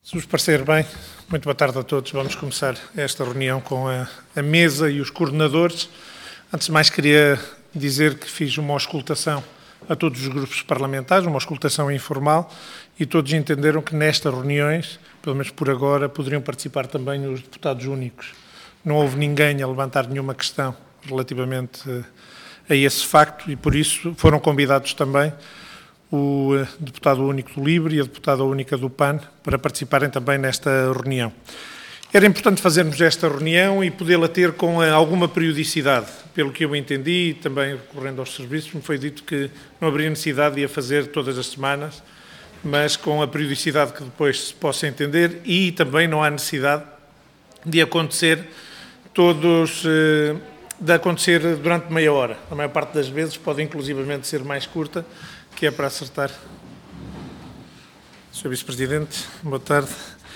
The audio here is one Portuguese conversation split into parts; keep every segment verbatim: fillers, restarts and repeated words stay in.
Se vos parecer bem, muito boa tarde a todos. Vamos começar esta reunião com a, a mesa e os coordenadores. Antes de mais, queria dizer que fiz uma auscultação a todos os grupos parlamentares, uma auscultação informal, e todos entenderam que nestas reuniões, pelo menos por agora, poderiam participar também os deputados únicos. Não houve ninguém a levantar nenhuma questão relativamente a esse facto e, por isso, foram convidados também o deputado único do LIVRE e a deputada única do P A N para participarem também nesta reunião. Era importante fazermos esta reunião e podê-la ter com alguma periodicidade. Pelo que eu entendi, e também recorrendo aos serviços, me foi dito que não haveria necessidade de a fazer todas as semanas, mas com a periodicidade que depois se possa entender, e também não há necessidade de acontecer todos, de acontecer durante meia hora. A maior parte das vezes pode inclusivamente ser mais curta, que é para acertar. senhor Vice-Presidente, boa tarde.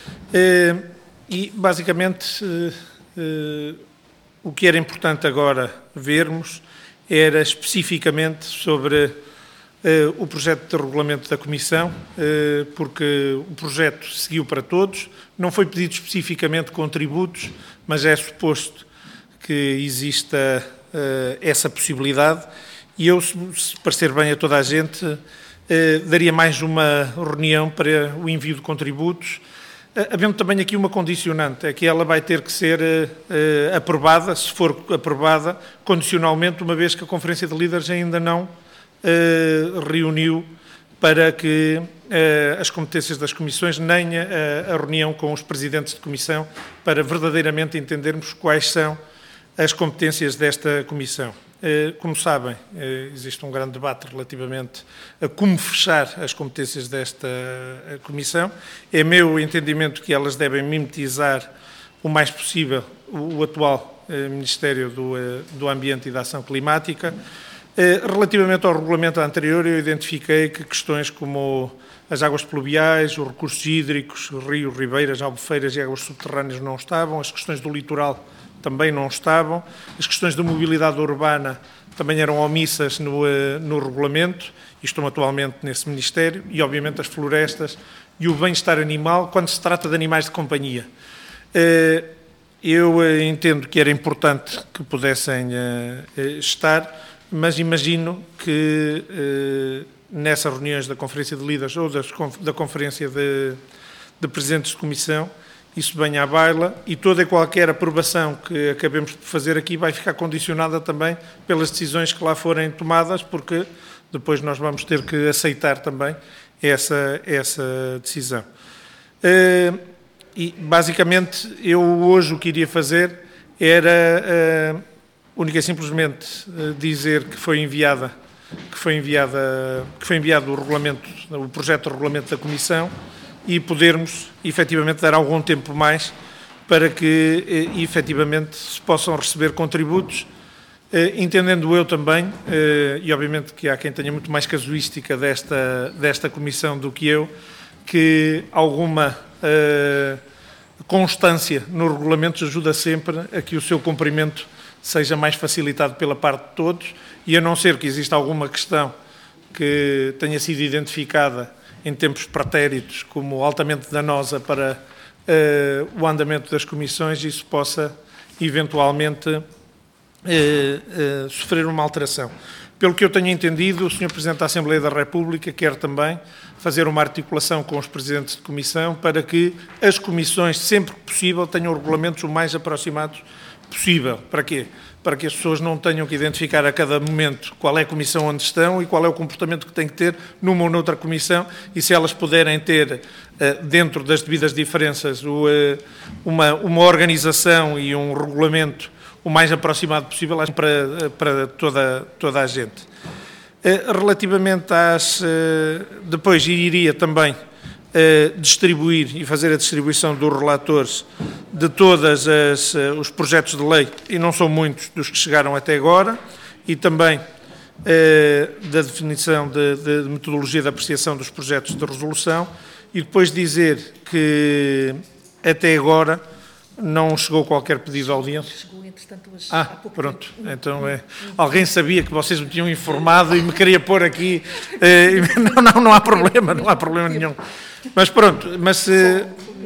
E, basicamente, o que era importante agora vermos era especificamente sobre o projeto de regulamento da Comissão, porque o projeto seguiu para todos, não foi pedido especificamente contributos, mas é suposto que exista essa possibilidade. E eu, se parecer bem a toda a gente, eh, daria mais uma reunião para o envio de contributos, eh, havendo também aqui uma condicionante, é que ela vai ter que ser eh, aprovada, se for aprovada, condicionalmente, uma vez que a Conferência de Líderes ainda não eh, reuniu para que eh, as competências das comissões, nem a, a reunião com os presidentes de comissão, para verdadeiramente entendermos quais são as competências desta comissão. Como sabem, existe um grande debate relativamente a como fechar as competências desta Comissão. É meu entendimento que elas devem mimetizar o mais possível o atual Ministério do, do Ambiente e da Ação Climática. Relativamente ao regulamento anterior, eu identifiquei que questões como as águas pluviais, os recursos hídricos, rios, ribeiras, albufeiras e águas subterrâneas não estavam, as questões do litoral também não estavam, as questões da mobilidade urbana também eram omissas no, no regulamento, e estão atualmente nesse Ministério, e obviamente as florestas e o bem-estar animal, quando se trata de animais de companhia. Eu entendo que era importante que pudessem estar, mas imagino que nessas reuniões da Conferência de Líderes ou das, da Conferência de, de Presidentes de Comissão, isso venha à baila, e toda e qualquer aprovação que acabemos de fazer aqui vai ficar condicionada também pelas decisões que lá forem tomadas, porque depois nós vamos ter que aceitar também essa, essa decisão. E, basicamente, eu hoje o que iria fazer era, única e simplesmente, dizer que foi enviada, que foi enviada, que foi enviado o regulamento, o projeto de regulamento da Comissão, e podermos, efetivamente, dar algum tempo mais para que, efetivamente, se possam receber contributos, entendendo eu também, e obviamente que há quem tenha muito mais casuística desta, desta Comissão do que eu, que alguma constância no regulamento ajuda sempre a que o seu cumprimento seja mais facilitado pela parte de todos, e a não ser que exista alguma questão que tenha sido identificada em tempos pretéritos como altamente danosa para uh, o andamento das comissões, isso possa eventualmente uh, uh, sofrer uma alteração. Pelo que eu tenho entendido, o senhor Presidente da Assembleia da República quer também fazer uma articulação com os Presidentes de Comissão para que as comissões, sempre que possível, tenham regulamentos o mais aproximados possível. Para quê? Para que as pessoas não tenham que identificar a cada momento qual é a comissão onde estão e qual é o comportamento que têm que ter numa ou noutra comissão, e se elas puderem ter, dentro das devidas diferenças, uma, uma organização e um regulamento o mais aproximado possível para, para toda, toda a gente. Relativamente às... Depois iria também distribuir e fazer a distribuição dos relatores de todos os projetos de lei, e não são muitos dos que chegaram até agora, e também eh, da definição de, de metodologia de apreciação dos projetos de resolução, e depois dizer que até agora não chegou qualquer pedido de audiência. Chegou, entretanto, hoje, ah, há pouco pronto. Tempo. Então, é, alguém sabia que vocês me tinham informado e me queria pôr aqui. Eh, não, não, não há problema, não há problema nenhum. Mas pronto, mas... Eh,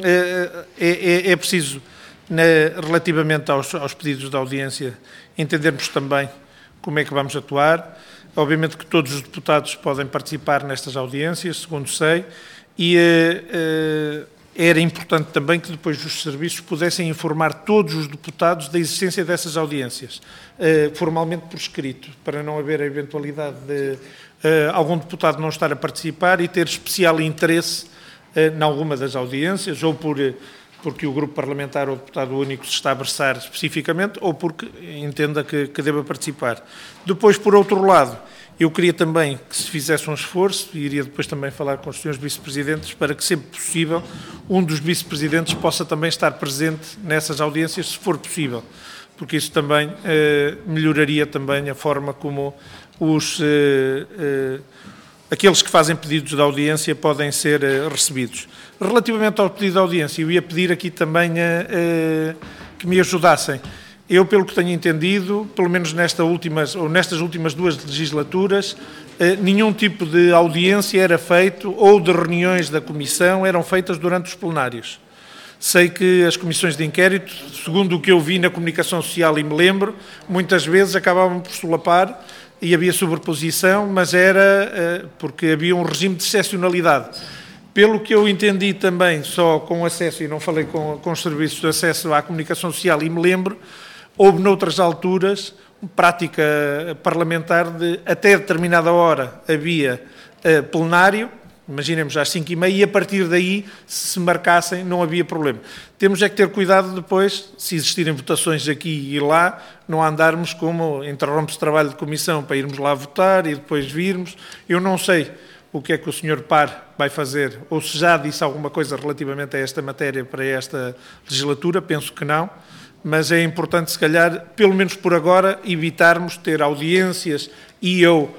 é, é, é preciso, na, relativamente aos, aos pedidos de audiência, entendermos também como é que vamos atuar. Obviamente que todos os deputados podem participar nestas audiências, segundo sei, e uh, uh, era importante também que depois os serviços pudessem informar todos os deputados da existência dessas audiências, uh, formalmente por escrito, para não haver a eventualidade de uh, algum deputado não estar a participar e ter especial interesse uh, em alguma das audiências, ou por... Uh, porque o grupo parlamentar ou deputado único se está a versar especificamente, ou porque entenda que, que deva participar. Depois, por outro lado, eu queria também que se fizesse um esforço, e iria depois também falar com os senhores vice-presidentes, para que, sempre possível, um dos vice-presidentes possa também estar presente nessas audiências, se for possível, porque isso também eh, melhoraria também a forma como os... Eh, eh, aqueles que fazem pedidos de audiência podem ser uh, recebidos. Relativamente ao pedido de audiência, eu ia pedir aqui também uh, uh, que me ajudassem. Eu, pelo que tenho entendido, pelo menos nesta últimas, ou nestas últimas duas legislaturas, uh, nenhum tipo de audiência era feito, ou de reuniões da Comissão eram feitas durante os plenários. Sei que as comissões de inquérito, segundo o que eu vi na comunicação social e me lembro, muitas vezes acabavam por solapar e havia sobreposição, mas era porque havia um regime de excepcionalidade. Pelo que eu entendi também, só com acesso, e não falei com, com os serviços de acesso à comunicação social, e me lembro, houve noutras alturas prática parlamentar de, até determinada hora, havia uh, plenário, imaginemos às cinco e meia, e a partir daí, se se marcassem, não havia problema. Temos é que ter cuidado depois, se existirem votações aqui e lá, não andarmos como interrompe-se trabalho de comissão para irmos lá votar e depois virmos. Eu não sei o que é que o senhor Par vai fazer, ou se já disse alguma coisa relativamente a esta matéria para esta legislatura, penso que não, mas é importante, se calhar, pelo menos por agora, evitarmos ter audiências e ou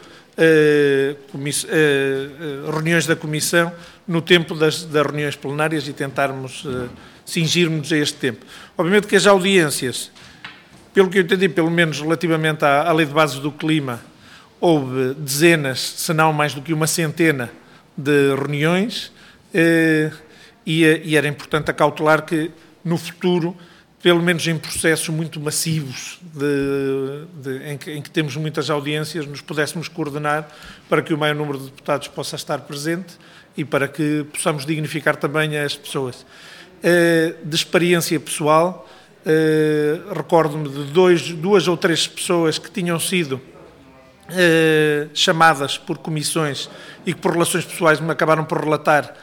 Uh, uh, uh, reuniões da Comissão no tempo das, das reuniões plenárias e tentarmos uh, cingirmos a este tempo. Obviamente que as audiências, pelo que eu entendi, pelo menos relativamente à, à Lei de Bases do Clima, houve dezenas, se não mais do que uma centena de reuniões uh, e, e era importante acautelar que no futuro, pelo menos em processos muito massivos de, de, em, que, em que temos muitas audiências, nos pudéssemos coordenar para que o maior número de deputados possa estar presente e para que possamos dignificar também as pessoas. De experiência pessoal, recordo-me de dois, duas ou três pessoas que tinham sido chamadas por comissões e que por relações pessoais me acabaram por relatar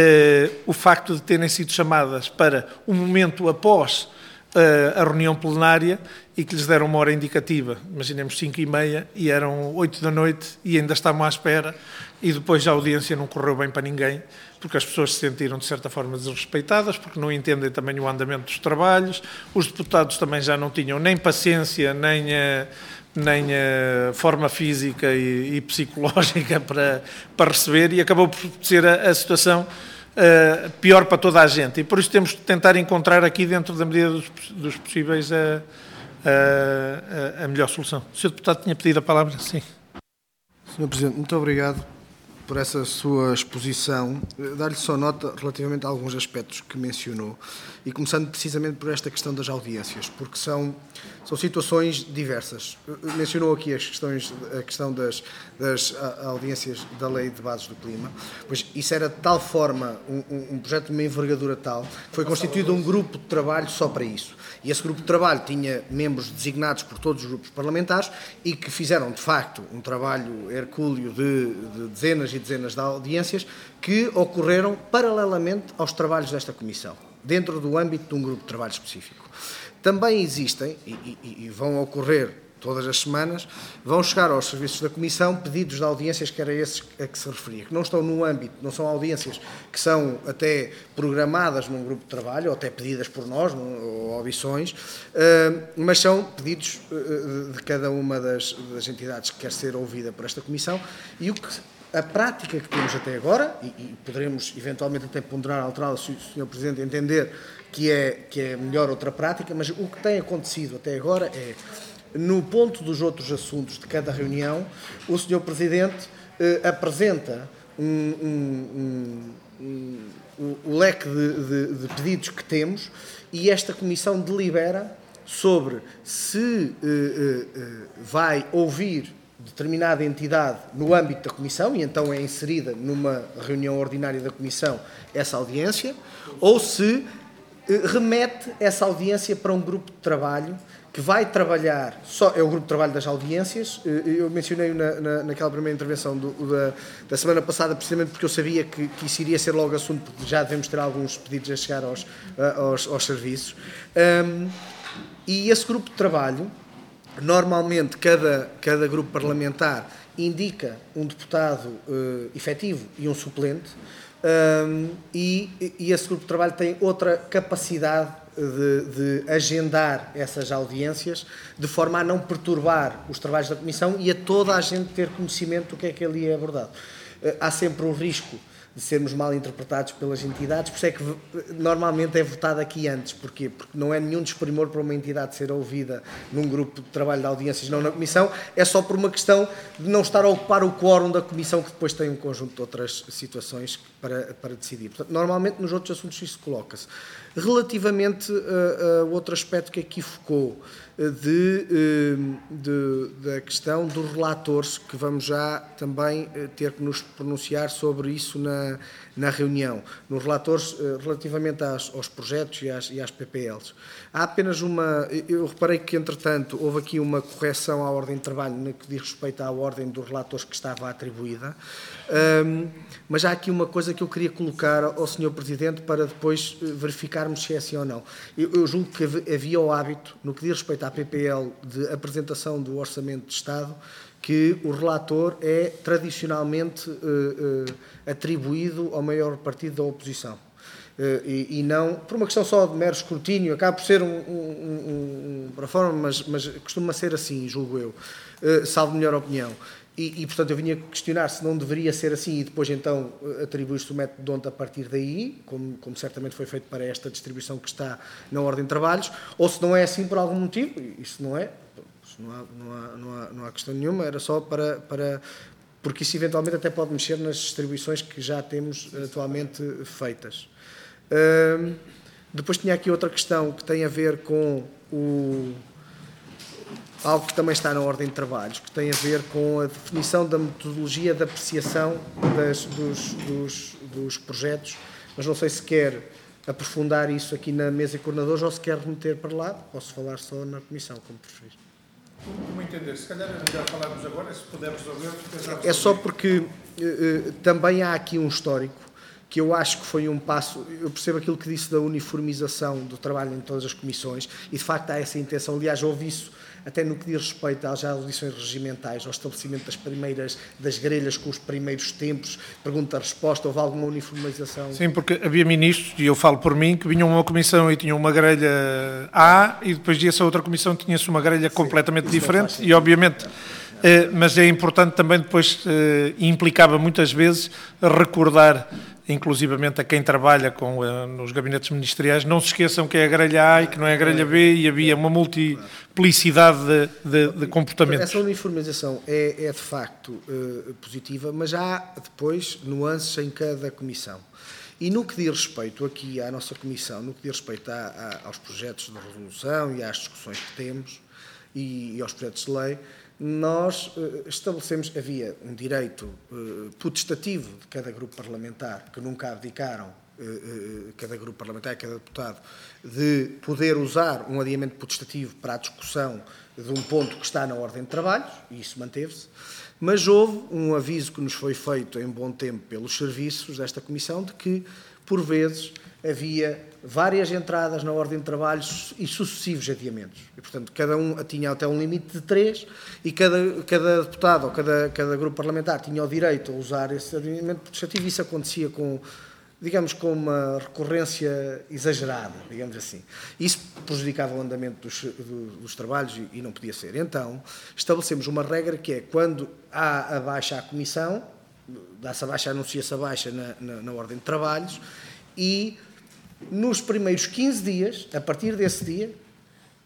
o facto de terem sido chamadas para um momento após a reunião plenária e que lhes deram uma hora indicativa, imaginemos cinco e meia, e eram oito da noite e ainda estavam à espera, e depois a audiência não correu bem para ninguém, porque as pessoas se sentiram de certa forma desrespeitadas, porque não entendem também o andamento dos trabalhos, os deputados também já não tinham nem paciência, nem a, nem a forma física e, e psicológica para, para receber, e acabou por ser a, a situação Uh, pior para toda a gente, e por isso temos de tentar encontrar aqui, dentro da medida dos, dos possíveis, a, a, a melhor solução. O senhor Deputado tinha pedido a palavra? Sim. senhor Presidente, muito obrigado por essa sua exposição. Dar-lhe só nota relativamente a alguns aspectos que mencionou, e começando precisamente por esta questão das audiências, porque são, são situações diversas. Mencionou aqui as questões, a questão das, das audiências da Lei de Bases do Clima, pois isso era de tal forma, um, um projeto de uma envergadura tal, que foi constituído um grupo de trabalho só para isso. E esse grupo de trabalho tinha membros designados por todos os grupos parlamentares e que fizeram, de facto, um trabalho hercúleo de, de dezenas e dezenas de audiências que ocorreram paralelamente aos trabalhos desta Comissão, dentro do âmbito de um grupo de trabalho específico. Também existem, e, e, e vão ocorrer todas as semanas, vão chegar aos serviços da Comissão pedidos de audiências que era esses a que se referia, que não estão no âmbito, não são audiências que são até programadas num grupo de trabalho, ou até pedidas por nós, ou audições, mas são pedidos de cada uma das, das entidades que quer ser ouvida por esta Comissão, e o que a prática que temos até agora, e, e poderemos eventualmente até ponderar, alterá-la se o senhor Presidente entender que é, que é melhor outra prática, mas o que tem acontecido até agora é, no ponto dos outros assuntos de cada reunião, o senhor Presidente eh, apresenta um, um, um, o, o leque de, de, de pedidos que temos e esta Comissão delibera sobre se uh, uh, vai ouvir determinada entidade no âmbito da Comissão, e então é inserida numa reunião ordinária da Comissão essa audiência, ou se uh, remete essa audiência para um grupo de trabalho que vai trabalhar, só é o grupo de trabalho das audiências. Eu mencionei na, na, naquela primeira intervenção do, da, da semana passada, precisamente porque eu sabia que, que isso iria ser logo assunto, porque já devemos ter alguns pedidos a chegar aos, aos, aos serviços. Um, e esse grupo de trabalho, normalmente cada, cada grupo parlamentar indica um deputado uh, efetivo e um suplente, um, e, e esse grupo de trabalho tem outra capacidade De, de agendar essas audiências de forma a não perturbar os trabalhos da Comissão e a toda a gente ter conhecimento do que é que ali é abordado. Há sempre o risco de sermos mal interpretados pelas entidades, por isso é que normalmente é votado aqui antes. Porquê? Porque não é nenhum desprimor para uma entidade ser ouvida num grupo de trabalho de audiências, não na Comissão, é só por uma questão de não estar a ocupar o quórum da Comissão, que depois tem um conjunto de outras situações para, para decidir. Portanto, normalmente nos outros assuntos isso coloca-se. Relativamente a, a outro aspecto que aqui focou, de, de, da questão dos relatores, que vamos já também ter que nos pronunciar sobre isso na, na reunião, nos relatores relativamente às, aos projetos e às, e às P P Ls. Há apenas uma, eu reparei que entretanto houve aqui uma correção à ordem de trabalho no que diz respeito à ordem dos relatores que estava atribuída, um, mas há aqui uma coisa que eu queria colocar ao senhor Presidente para depois verificarmos se é assim ou não. Eu, eu julgo que havia o hábito, no que diz respeito à P P L de apresentação do Orçamento de Estado, que o relator é tradicionalmente uh, uh, atribuído ao maior partido da oposição. Uh, e, e não, por uma questão só de mero escrutínio, acaba por ser um, um, um, um para fora, mas, mas costuma ser assim, julgo eu, uh, salvo melhor opinião. E, e, portanto, eu vinha questionar se não deveria ser assim e depois, então, atribuir-se o método de D'Hondt a partir daí, como, como certamente foi feito para esta distribuição que está na ordem de trabalhos, ou se não é assim por algum motivo, e isso não é, isso não, há, não, há, não, há, não há questão nenhuma, era só para, para... porque isso eventualmente até pode mexer nas distribuições que já temos atualmente feitas. Hum, depois tinha aqui outra questão que tem a ver com o... algo que também está na ordem de trabalhos, que tem a ver com a definição da metodologia de apreciação das, dos, dos, dos projetos, mas não sei se quer aprofundar isso aqui na mesa de coordenadores ou se quer remeter para lá, posso falar só na comissão, como preferir. Como entender, se calhar é melhor falarmos agora, se puder resolver... É só porque eh, também há aqui um histórico, que eu acho que foi um passo, eu percebo aquilo que disse da uniformização do trabalho em todas as comissões, e de facto há essa intenção, aliás, houve isso até no que diz respeito às audições regimentais, ao estabelecimento das primeiras, das grelhas com os primeiros tempos, pergunta-resposta, houve alguma uniformização? Sim, porque havia ministros, e eu falo por mim, que vinham uma comissão e tinham uma grelha A, e depois dessa outra comissão tinha-se uma grelha Sim, completamente diferente, e obviamente... Eh, mas é importante também depois, eh, implicava muitas vezes, recordar, inclusivamente a quem trabalha com, eh, nos gabinetes ministeriais, não se esqueçam que é a grelha A e que não é a grelha B, e havia uma multiplicidade de, de, de comportamentos. Essa uniformização é, é de facto eh, positiva, mas há depois nuances em cada comissão. E no que diz respeito aqui à nossa comissão, no que diz respeito a, a, aos projetos de resolução e às discussões que temos, e, e aos projetos de lei, nós uh, estabelecemos, havia um direito uh, potestativo de cada grupo parlamentar, que nunca abdicaram, uh, uh, cada grupo parlamentar, cada deputado, de poder usar um adiamento potestativo para a discussão de um ponto que está na ordem de trabalhos, e isso manteve-se, mas houve um aviso que nos foi feito em bom tempo pelos serviços desta comissão, de que, por vezes, havia várias entradas na ordem de trabalhos e sucessivos adiamentos. E, portanto, cada um tinha até um limite de três e cada, cada deputado ou cada, cada grupo parlamentar tinha o direito a usar esse adiamento potestativo. Isso acontecia com, digamos, com uma recorrência exagerada, digamos assim. Isso prejudicava o andamento dos, dos trabalhos e, e não podia ser. Então, estabelecemos uma regra que é, quando há a baixa à comissão, dá-se a baixa, anuncia-se a baixa na, na, na ordem de trabalhos, e nos primeiros quinze dias, a partir desse dia,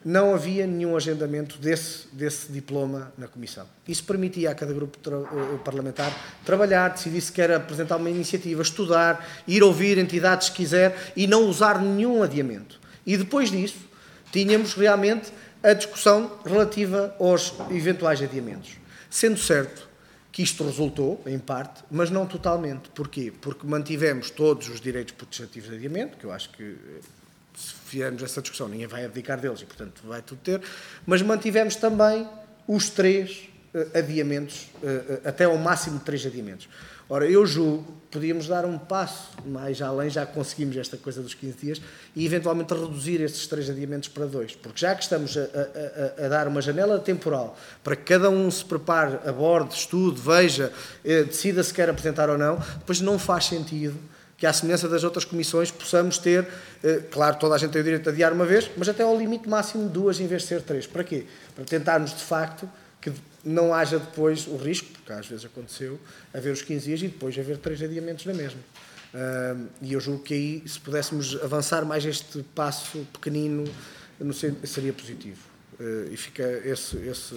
não havia nenhum agendamento desse, desse diploma na Comissão. Isso permitia a cada grupo tra parlamentar trabalhar, decidir se quer apresentar uma iniciativa, estudar, ir ouvir entidades se quiser e não usar nenhum adiamento. E depois disso, tínhamos realmente a discussão relativa aos eventuais adiamentos. Sendo certo que isto resultou, em parte, mas não totalmente. Porquê? Porque mantivemos todos os direitos potestativos de adiamento, que eu acho que, se fizermos essa discussão, ninguém vai abdicar deles e, portanto, vai tudo ter, mas mantivemos também os três uh, adiamentos, uh, uh, até ao máximo de três adiamentos. Ora, eu julgo que podíamos dar um passo mais além, já conseguimos esta coisa dos quinze dias, e eventualmente reduzir esses três adiamentos para dois. Porque já que estamos a, a, a dar uma janela temporal para que cada um se prepare, aborde, estude, veja, eh, decida se quer apresentar ou não, depois não faz sentido que, à semelhança das outras comissões, possamos ter, eh, claro, toda a gente tem o direito de adiar uma vez, mas até ao limite máximo de duas em vez de ser três. Para quê? Para tentarmos, de facto, que não haja depois o risco, porque às vezes aconteceu, haver os quinze dias e depois haver três adiamentos na mesma. Uh, e eu julgo que aí, se pudéssemos avançar mais este passo pequenino, não sei, seria positivo. Uh, e fica esse, esse,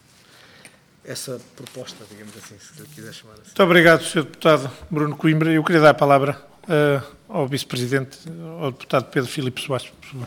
essa proposta, digamos assim, se quiser chamar assim. Muito obrigado, senhor Deputado Bruno Coimbra. Eu queria dar a palavra uh, ao Vice-Presidente, ao Deputado Pedro Filipe Soares, por favor.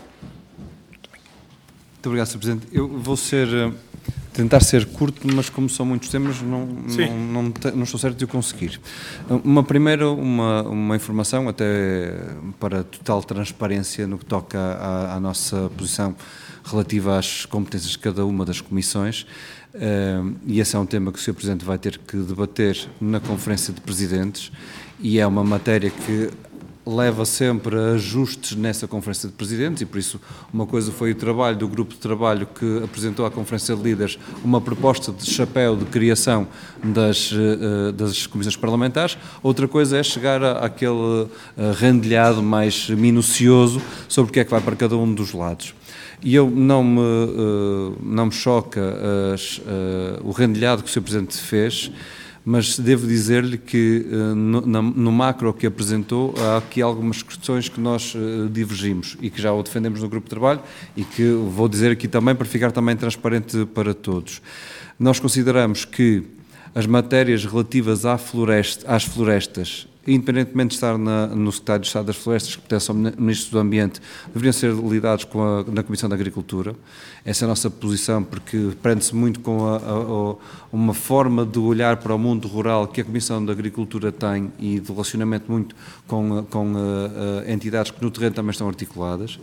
Muito obrigado, senhor Presidente. Eu vou ser... Uh, tentar ser curto, mas como são muitos temas, não, não, não, não estou certo de o conseguir. Uma primeira, uma, uma informação, até para total transparência no que toca à, à nossa posição relativa às competências de cada uma das comissões, uh, e esse é um tema que o senhor Presidente vai ter que debater na Conferência de Presidentes, e é uma matéria que leva sempre a ajustes nessa Conferência de Presidentes, e por isso uma coisa foi o trabalho do grupo de trabalho que apresentou à Conferência de Líderes uma proposta de chapéu de criação das, das comissões parlamentares, outra coisa é chegar àquele rendilhado mais minucioso sobre o que é que vai para cada um dos lados. E eu não me, não me choca as, o rendilhado que o senhor Presidente fez, mas devo dizer-lhe que no, no macro que apresentou há aqui algumas questões que nós divergimos e que já o defendemos no grupo de trabalho e que vou dizer aqui também para ficar também transparente para todos. Nós consideramos que as matérias relativas à floresta, às florestas, independentemente de estar na, no Secretário de Estado das Florestas, que pertence ao Ministro do Ambiente, deveriam ser lidados com a, na Comissão da Agricultura. Essa é a nossa posição, porque prende-se muito com a, a, a, uma forma de olhar para o mundo rural que a Comissão da Agricultura tem e de relacionamento muito com, com a, a entidades que no terreno também estão articuladas.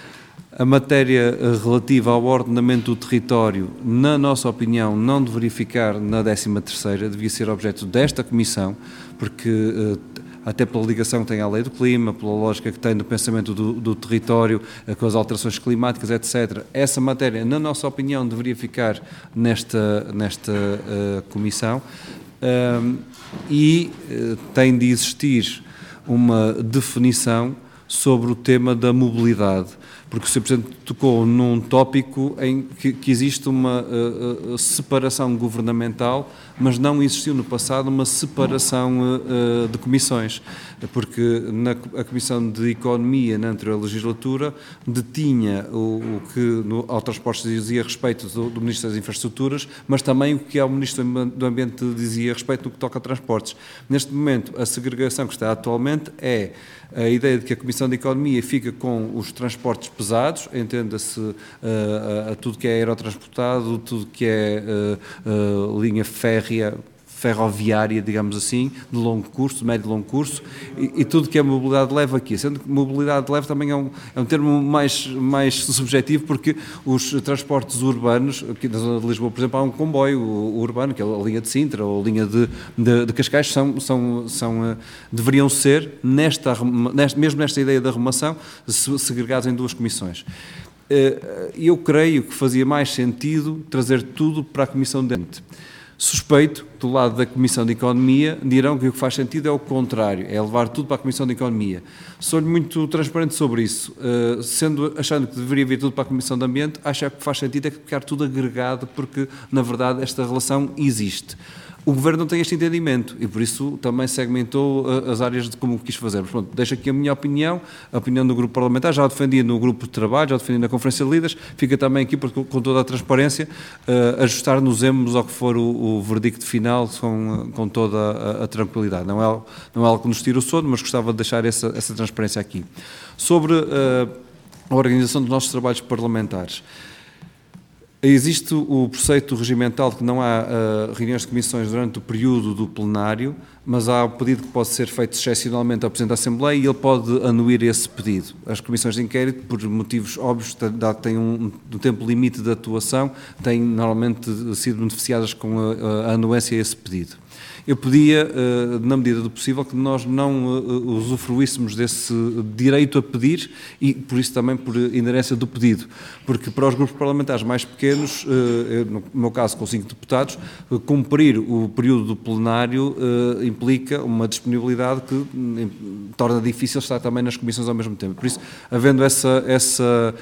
A matéria relativa ao ordenamento do território, na nossa opinião, não deveria ficar na décima terceira, devia ser objeto desta Comissão, porque até pela ligação que tem à lei do clima, pela lógica que tem do pensamento do, do território, com as alterações climáticas, etcétera. Essa matéria, na nossa opinião, deveria ficar nesta, nesta uh, Comissão um, e uh, tem de existir uma definição sobre o tema da mobilidade, porque o senhor Presidente tocou num tópico em que, que existe uma uh, uh, separação governamental, mas não existiu no passado uma separação uh, uh, de comissões, porque na a Comissão de Economia, na anterior legislatura, detinha o, o que no, ao transporte dizia respeito do, do Ministro das Infraestruturas, mas também o que ao Ministro do Ambiente dizia respeito no que toca a transportes. Neste momento, a segregação que está atualmente é a ideia de que a Comissão de Economia fica com os transportes pesados, entenda-se uh, a, a tudo que é aerotransportado, tudo que é uh, uh, linha férrea, ferroviária, digamos assim, de longo curso, de médio e longo curso, e, e tudo que é mobilidade leve aqui. Sendo que mobilidade leve também é um, é um termo mais, mais subjetivo, porque os transportes urbanos, aqui na zona de Lisboa, por exemplo, há um comboio urbano, que é a linha de Sintra ou a linha de, de, de Cascais, são, são, são, deveriam ser, nesta, nesta, mesmo nesta ideia da arrumação, segregados em duas comissões. Eu creio que fazia mais sentido trazer tudo para a Comissão de Ambiente. Suspeito, do lado da Comissão de Economia, dirão que o que faz sentido é o contrário, é levar tudo para a Comissão de Economia. Sou muito transparente sobre isso, uh, sendo, achando que deveria vir tudo para a Comissão de Ambiente, acho que o que faz sentido é ficar tudo agregado, porque, na verdade, esta relação existe. O Governo não tem este entendimento e, por isso, também segmentou uh, as áreas de como quis fazer. Mas, pronto, deixo aqui a minha opinião, a opinião do Grupo Parlamentar, já a defendi no Grupo de Trabalho, já a defendi na Conferência de Líderes, fica também aqui, porque, com toda a transparência, uh, ajustar-nos-emos ao que for o, o verdicto final com, com toda a, a tranquilidade. Não é, não é algo que nos tire o sono, mas gostava de deixar essa, essa transparência aqui. Sobre uh, a organização dos nossos trabalhos parlamentares. Existe o preceito regimental de que não há uh, reuniões de comissões durante o período do plenário, mas há o pedido que pode ser feito excepcionalmente ao Presidente da Assembleia e ele pode anuir esse pedido. As comissões de inquérito, por motivos óbvios, dado que têm um, um tempo limite de atuação, têm normalmente sido beneficiadas com a, a anuência a esse pedido. Eu pedia, na medida do possível, que nós não usufruíssemos desse direito a pedir e, por isso, também por inerência do pedido, porque para os grupos parlamentares mais pequenos, no meu caso com cinco deputados, cumprir o período do plenário implica uma disponibilidade que torna difícil estar também nas comissões ao mesmo tempo. Por isso, havendo essa, essa,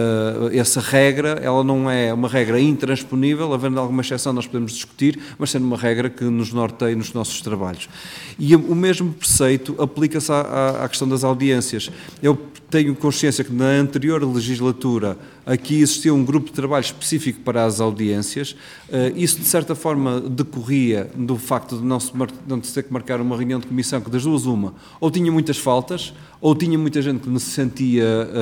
essa regra, ela não é uma regra intransponível, havendo alguma exceção nós podemos discutir, mas sendo uma regra que nos norteia nos nossos trabalhos. E o mesmo preceito aplica-se à, à questão das audiências. Eu tenho consciência que na anterior legislatura aqui existia um grupo de trabalho específico para as audiências. Isso, de certa forma, decorria do facto de não se, mar... não se ter que marcar uma reunião de comissão que, das duas, uma, ou tinha muitas faltas, ou tinha muita gente que se sentia...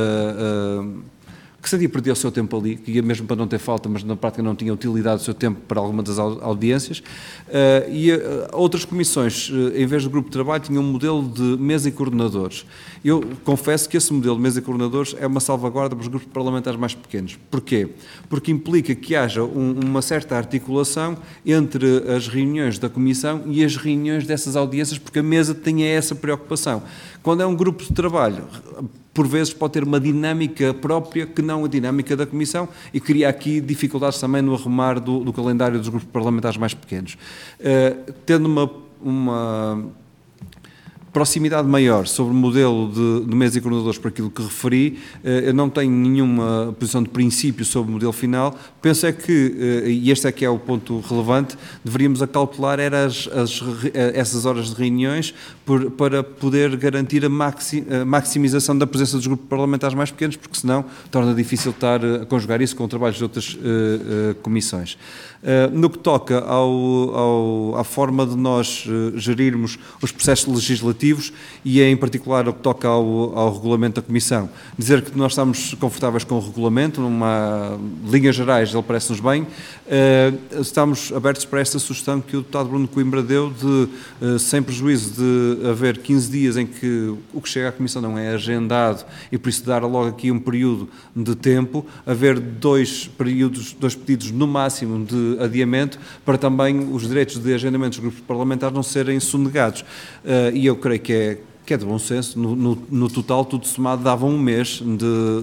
Uh, uh, que sentia perder o seu tempo ali, que ia mesmo para não ter falta, mas na prática não tinha utilidade do seu tempo para alguma das audiências, uh, e uh, outras comissões, uh, em vez do grupo de trabalho, tinham um modelo de mesa e coordenadores. Eu confesso que esse modelo de mesa e coordenadores é uma salvaguarda para os grupos parlamentares mais pequenos. Porquê? Porque implica que haja um, uma certa articulação entre as reuniões da comissão e as reuniões dessas audiências, porque a mesa tem essa preocupação. Quando é um grupo de trabalho, por vezes pode ter uma dinâmica própria que não a dinâmica da Comissão e cria aqui dificuldades também no arrumar do, do calendário dos grupos parlamentares mais pequenos. Uh, tendo uma, uma proximidade maior sobre o modelo de, de mesa e coordenadores por aquilo que referi, uh, eu não tenho nenhuma posição de princípio sobre o modelo final. Penso é que, uh, e este é que é o ponto relevante, deveríamos acautelar era as, as, essas horas de reuniões por, para poder garantir a, maxi, a maximização da presença dos grupos parlamentares mais pequenos, porque senão torna difícil estar a conjugar isso com trabalhos de outras uh, uh, comissões. Uh, no que toca ao, ao, à forma de nós uh, gerirmos os processos legislativos e em particular o que toca ao, ao regulamento da Comissão, dizer que nós estamos confortáveis com o regulamento, numa linhas gerais ele parece-nos bem, uh, estamos abertos para esta sugestão que o deputado Bruno Coimbra deu de, uh, sem prejuízo de haver quinze dias em que o que chega à Comissão não é agendado e por isso dar logo aqui um período de tempo, haver dois períodos, dois pedidos no máximo de adiamento para também os direitos de agendamento dos grupos parlamentares não serem sonegados. Uh, e eu creio que é que é de bom senso, no, no, no total tudo somado dava um mês de,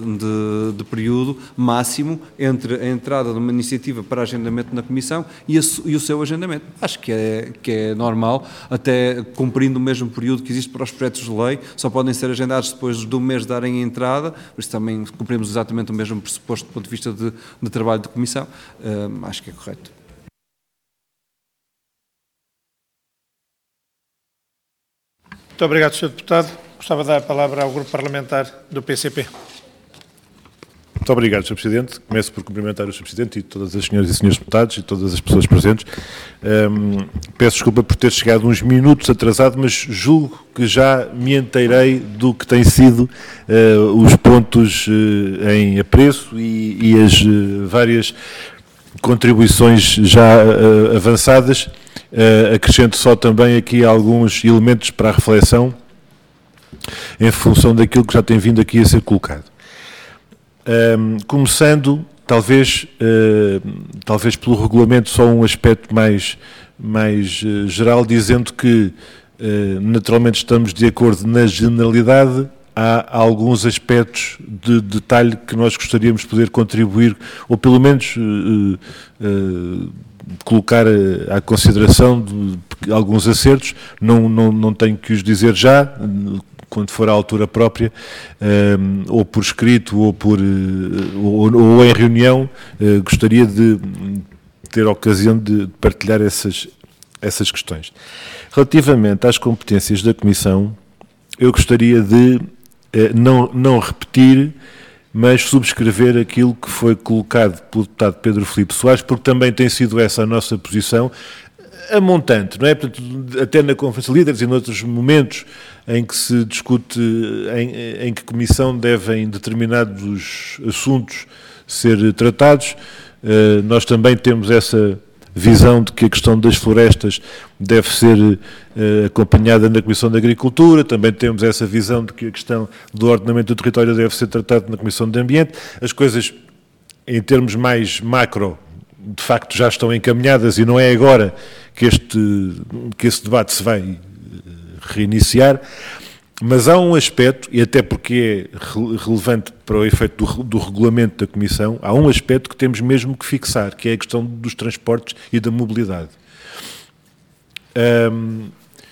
de, de período máximo entre a entrada de uma iniciativa para agendamento na Comissão e, a, e o seu agendamento. Acho que é, que é normal, até cumprindo o mesmo período que existe para os projetos de lei, só podem ser agendados depois do mês de darem a entrada, por isso também cumprimos exatamente o mesmo pressuposto do ponto de vista de, de trabalho de Comissão. Uh, acho que é correto. Muito obrigado, senhor Deputado. Gostava de dar a palavra ao Grupo Parlamentar do P C P. Muito obrigado, senhor Presidente. Começo por cumprimentar o senhor Presidente e todas as senhoras e senhores deputados e todas as pessoas presentes. Um, peço desculpa por ter chegado uns minutos atrasado, mas julgo que já me inteirei do que têm sido uh, os pontos uh, em apreço e, e as uh, várias contribuições já uh, avançadas. Uh, acrescento só também aqui alguns elementos para a reflexão em função daquilo que já tem vindo aqui a ser colocado. Um, começando, talvez, uh, talvez pelo regulamento, só um aspecto mais, mais uh, geral, dizendo que uh, naturalmente estamos de acordo na generalidade. Há alguns aspectos de detalhe que nós gostaríamos de poder contribuir, ou pelo menos uh, uh, colocar à consideração de alguns acertos. Não, não, não tenho que os dizer já, quando for à altura própria, um, ou por escrito, ou, por, ou, ou em reunião, uh, gostaria de ter a ocasião de partilhar essas, essas questões. Relativamente às competências da Comissão, eu gostaria de eh, não, não repetir, mas subscrever aquilo que foi colocado pelo deputado Pedro Filipe Soares, porque também tem sido essa a nossa posição, a montante, não é? Portanto, até na Conferência de Líderes e noutros momentos em que se discute em, em que comissão devem determinados assuntos ser tratados, eh, nós também temos essa visão de que a questão das florestas deve ser eh, acompanhada na Comissão de Agricultura, também temos essa visão de que a questão do ordenamento do território deve ser tratada na Comissão de Ambiente. As coisas, em termos mais macro, de facto já estão encaminhadas e não é agora que, este, que esse debate se vai reiniciar, mas há um aspecto, e até porque é relevante para o efeito do, do regulamento da Comissão, há um aspecto que temos mesmo que fixar, que é a questão dos transportes e da mobilidade. Hum,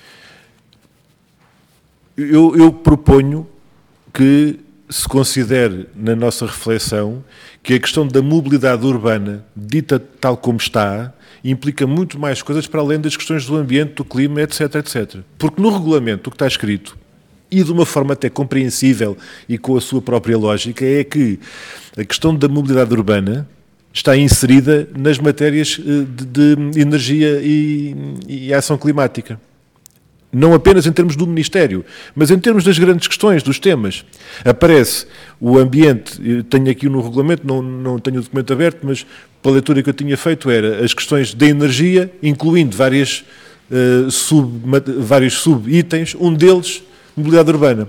eu, eu proponho que se considere na nossa reflexão que a questão da mobilidade urbana, dita tal como está, implica muito mais coisas para além das questões do ambiente, do clima, etc, etcétera. Porque no regulamento, o que está escrito, e de uma forma até compreensível e com a sua própria lógica, é que a questão da mobilidade urbana está inserida nas matérias de, de energia e, e ação climática. Não apenas em termos do Ministério, mas em termos das grandes questões, dos temas. Aparece o ambiente, eu tenho aqui no regulamento, não, não tenho o documento aberto, mas pela leitura que eu tinha feito era as questões da energia, incluindo várias, uh, sub, vários sub-itens, um deles, mobilidade urbana.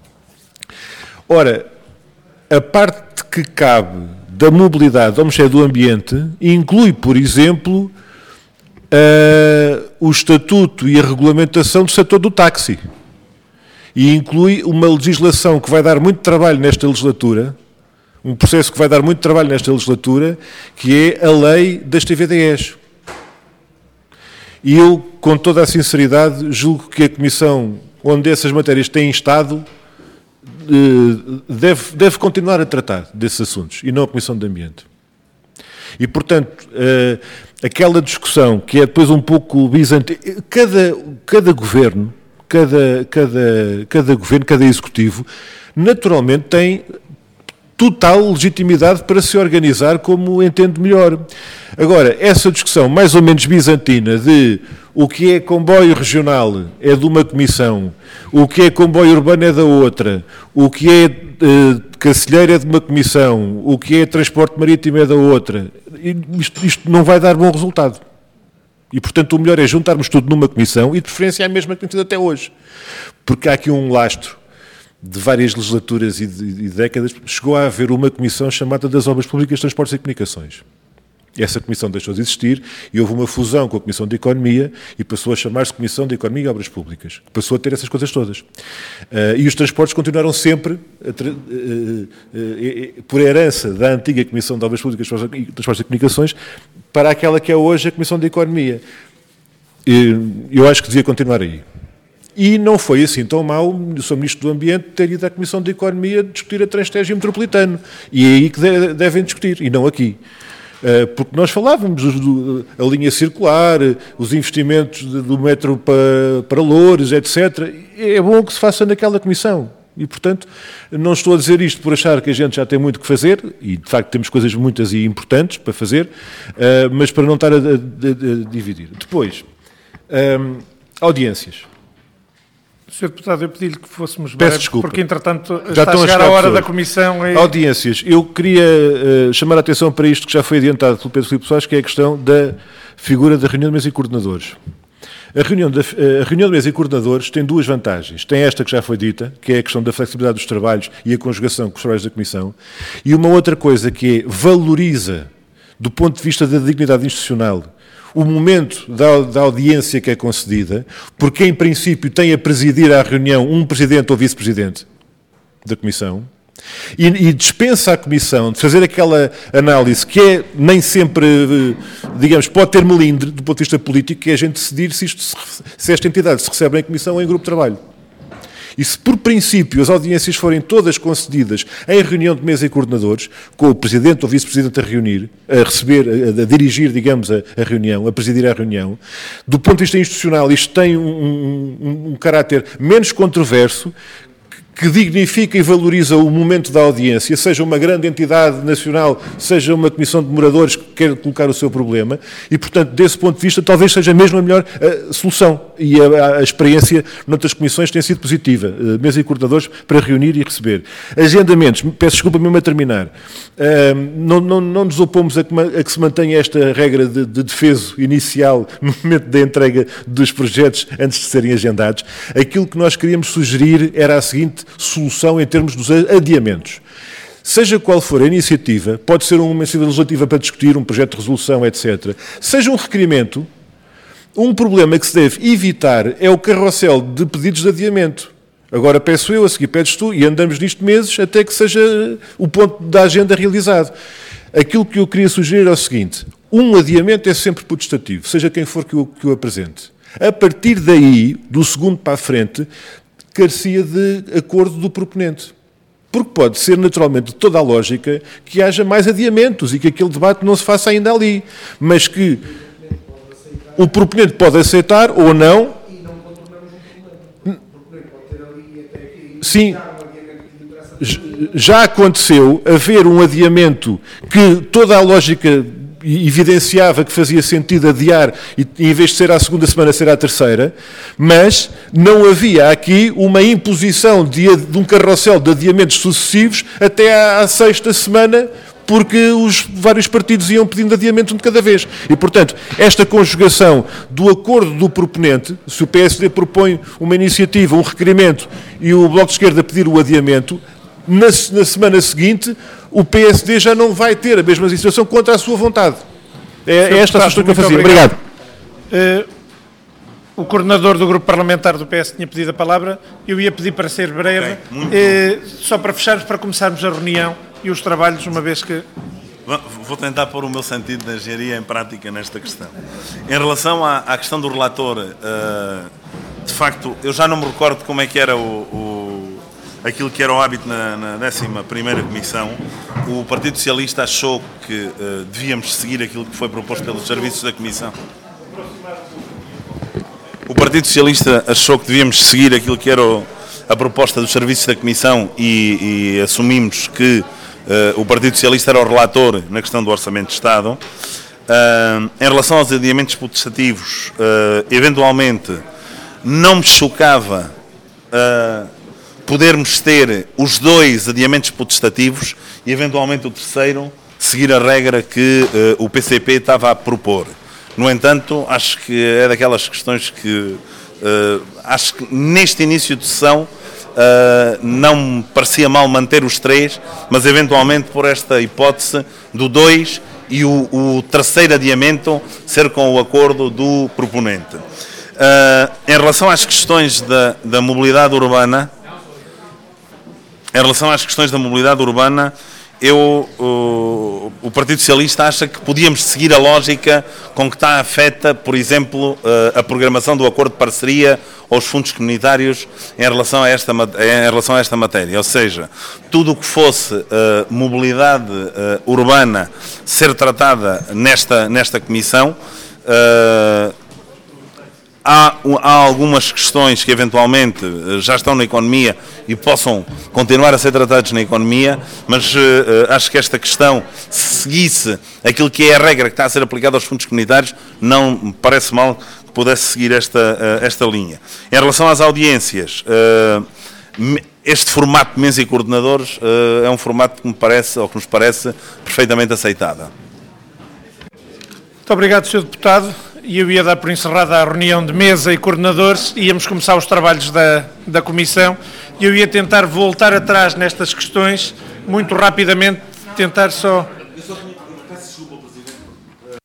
Ora, a parte que cabe da mobilidade ao Ministério do Ambiente inclui, por exemplo, Uh, o estatuto e a regulamentação do setor do táxi. E inclui uma legislação que vai dar muito trabalho nesta legislatura, um processo que vai dar muito trabalho nesta legislatura, que é a lei das T V D Es. E eu, com toda a sinceridade, julgo que a Comissão, onde essas matérias têm estado, uh, deve, deve continuar a tratar desses assuntos, e não a Comissão de Ambiente. E, portanto, uh, aquela discussão que é depois um pouco bizantina, cada, cada governo, cada, cada, cada governo, cada executivo, naturalmente tem total legitimidade para se organizar como entende melhor. Agora, essa discussão mais ou menos bizantina de o que é comboio regional é de uma comissão, o que é comboio urbano é da outra, o que é uh, Cacilheira é de uma comissão, o que é transporte marítimo é da outra, isto, isto não vai dar bom resultado. E, portanto, o melhor é juntarmos tudo numa comissão e, de preferência, é a mesma que tem sido até hoje. Porque há aqui um lastro de várias legislaturas e, de, e de décadas, chegou a haver uma comissão chamada das Obras Públicas, Transportes e Comunicações. Essa comissão deixou de existir e houve uma fusão com a Comissão de Economia e passou a chamar-se Comissão de Economia e Obras Públicas. Passou a ter essas coisas todas. Uh, e os transportes continuaram sempre, a tra- uh, uh, uh, por herança da antiga Comissão de Obras Públicas, Transportes e Comunicações, para aquela que é hoje a Comissão de Economia. Uh, eu acho que devia continuar aí. E não foi assim tão mau o senhor Ministro do Ambiente ter ido à Comissão de Economia discutir a Transtégio Metropolitano. E é aí que de- devem discutir, e não aqui. Porque nós falávamos da linha circular, os investimentos do metro para, para Loures, etcétera. É bom que se faça naquela comissão. E, portanto, não estou a dizer isto por achar que a gente já tem muito que fazer, e, de facto, temos coisas muitas e importantes para fazer, mas para não estar a, a, a, a dividir. Depois, um, audiências. senhor Deputado, eu pedi-lhe que fôssemos Peço breves, desculpa. porque, entretanto, Já está a estão a chegar chegar a hora pessoas. da Comissão. E... Audiências. Eu queria uh, chamar a atenção para isto que já foi adiantado pelo Pedro Filipe Soares, que é a questão da figura da reunião de mesa e coordenadores. A reunião, da, a reunião de mesa e coordenadores tem duas vantagens. Tem esta que já foi dita, que é a questão da flexibilidade dos trabalhos e a conjugação com os trabalhos da Comissão, e uma outra coisa que é valoriza, do ponto de vista da dignidade institucional, o momento da, da audiência que é concedida, porque em princípio tem a presidir à reunião um presidente ou vice-presidente da Comissão, e, e dispensa à Comissão de fazer aquela análise que é nem sempre, digamos, pode ter melindre do ponto de vista político, que é a gente decidir se, isto, se esta entidade se recebe em Comissão ou em grupo de trabalho. E se por princípio as audiências forem todas concedidas em reunião de mesa e coordenadores, com o Presidente ou Vice-Presidente a reunir, a receber, a, a dirigir, digamos, a, a reunião, a presidir a reunião, do ponto de vista institucional isto tem um, um, um caráter menos controverso, que dignifica e valoriza o momento da audiência, seja uma grande entidade nacional, seja uma comissão de moradores que quer colocar o seu problema, e, portanto, desse ponto de vista, talvez seja mesmo a melhor uh, solução. E a, a experiência noutras comissões tem sido positiva. Uh, mesa e coordenadores para reunir e receber. Agendamentos, peço desculpa mesmo a terminar. Uh, não, não, não nos opomos a que, a que se mantenha esta regra de, de defeso inicial no momento da entrega dos projetos antes de serem agendados. Aquilo que nós queríamos sugerir era a seguinte solução em termos dos adiamentos. Seja qual for a iniciativa, pode ser uma iniciativa legislativa para discutir um projeto de resolução, etcétera. Seja um requerimento, um problema que se deve evitar é o carrossel de pedidos de adiamento. Agora peço eu, a seguir pedes tu, e andamos nisto meses até que seja o ponto da agenda realizado. Aquilo que eu queria sugerir é o seguinte: um adiamento é sempre potestativo, seja quem for que o, que o apresente. A partir daí, do segundo para a frente, carecia de acordo do proponente. Porque pode ser, naturalmente, de toda a lógica que haja mais adiamentos e que aquele debate não se faça ainda ali. Mas que o proponente pode aceitar ou não. Sim. Já aconteceu haver um adiamento que toda a lógica evidenciava que fazia sentido adiar e, em vez de ser à segunda semana, ser à terceira, mas não havia aqui uma imposição de, de um carrossel de adiamentos sucessivos até à, à sexta semana, porque os vários partidos iam pedindo adiamento um de cada vez. E, portanto, esta conjugação do acordo do proponente, se o P S D propõe uma iniciativa, um requerimento, e o Bloco de Esquerda pedir o adiamento, na, na semana seguinte o P S D já não vai ter a mesma situação contra a sua vontade. É, é esta a sugestão que eu fazia. Obrigado. obrigado. Uh, o coordenador do grupo parlamentar do P S tinha pedido a palavra. Eu ia pedir para ser breve, okay, uh, só para fecharmos, para começarmos a reunião e os trabalhos, uma vez que... Vou tentar pôr o meu sentido da engenharia em prática nesta questão. Em relação à, à questão do relator, uh, de facto, eu já não me recordo como é que era o... o aquilo que era o hábito na, na décima primeira Comissão. O Partido Socialista achou que uh, devíamos seguir aquilo que foi proposto pelos serviços da Comissão. O Partido Socialista achou que devíamos seguir aquilo que era o, a proposta dos serviços da Comissão e, e assumimos que uh, o Partido Socialista era o relator na questão do Orçamento de Estado. Uh, em relação aos adiamentos potestativos, uh, eventualmente não me chocava uh, podermos ter os dois adiamentos potestativos e, eventualmente, o terceiro, seguir a regra que uh, o P C P estava a propor. No entanto, acho que é daquelas questões que, uh, acho que neste início de sessão, uh, não me parecia mal manter os três, mas, eventualmente, por esta hipótese do dois e o, o terceiro adiamento ser com o acordo do proponente. Uh, em relação às questões da, da mobilidade urbana, Em relação às questões da mobilidade urbana, eu, o, o Partido Socialista acha que podíamos seguir a lógica com que está afeta, por exemplo, a programação do acordo de parceria ou os fundos comunitários em relação a esta, em relação a esta matéria. Ou seja, tudo o que fosse uh, mobilidade uh, urbana ser tratada nesta, nesta comissão, uh, Há, há algumas questões que eventualmente já estão na economia e possam continuar a ser tratadas na economia, mas uh, acho que esta questão, se seguisse aquilo que é a regra que está a ser aplicada aos fundos comunitários, não me parece mal que pudesse seguir esta, uh, esta linha. Em relação às audiências, uh, este formato de mesa e coordenadores uh, é um formato que me parece, ou que nos parece, perfeitamente aceitável. Muito obrigado, senhor Deputado. E eu ia dar por encerrada a reunião de mesa e coordenadores, íamos começar os trabalhos da, da Comissão, e eu ia tentar voltar atrás nestas questões, muito rapidamente, tentar só... Eu só tinha... Peço desculpa, Presidente.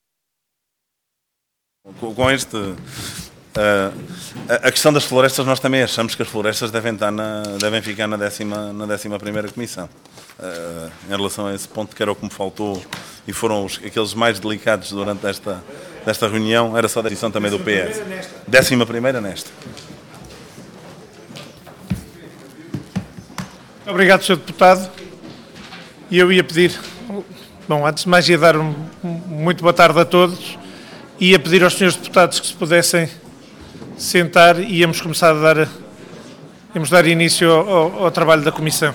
Com, com este... Uh, a questão das florestas, nós também achamos que as florestas devem, estar na, devem ficar na décima, na décima primeira Comissão. Uh, em relação a esse ponto, que era o que me faltou, e foram os, aqueles mais delicados durante esta, esta reunião, era só a decisão também do P S. Décima primeira nesta. Obrigado, senhor Deputado. E eu ia pedir, bom, antes de mais ia dar um, um muito boa tarde a todos, ia pedir aos senhores deputados que se pudessem sentar e íamos começar a dar, íamos dar início ao, ao trabalho da Comissão.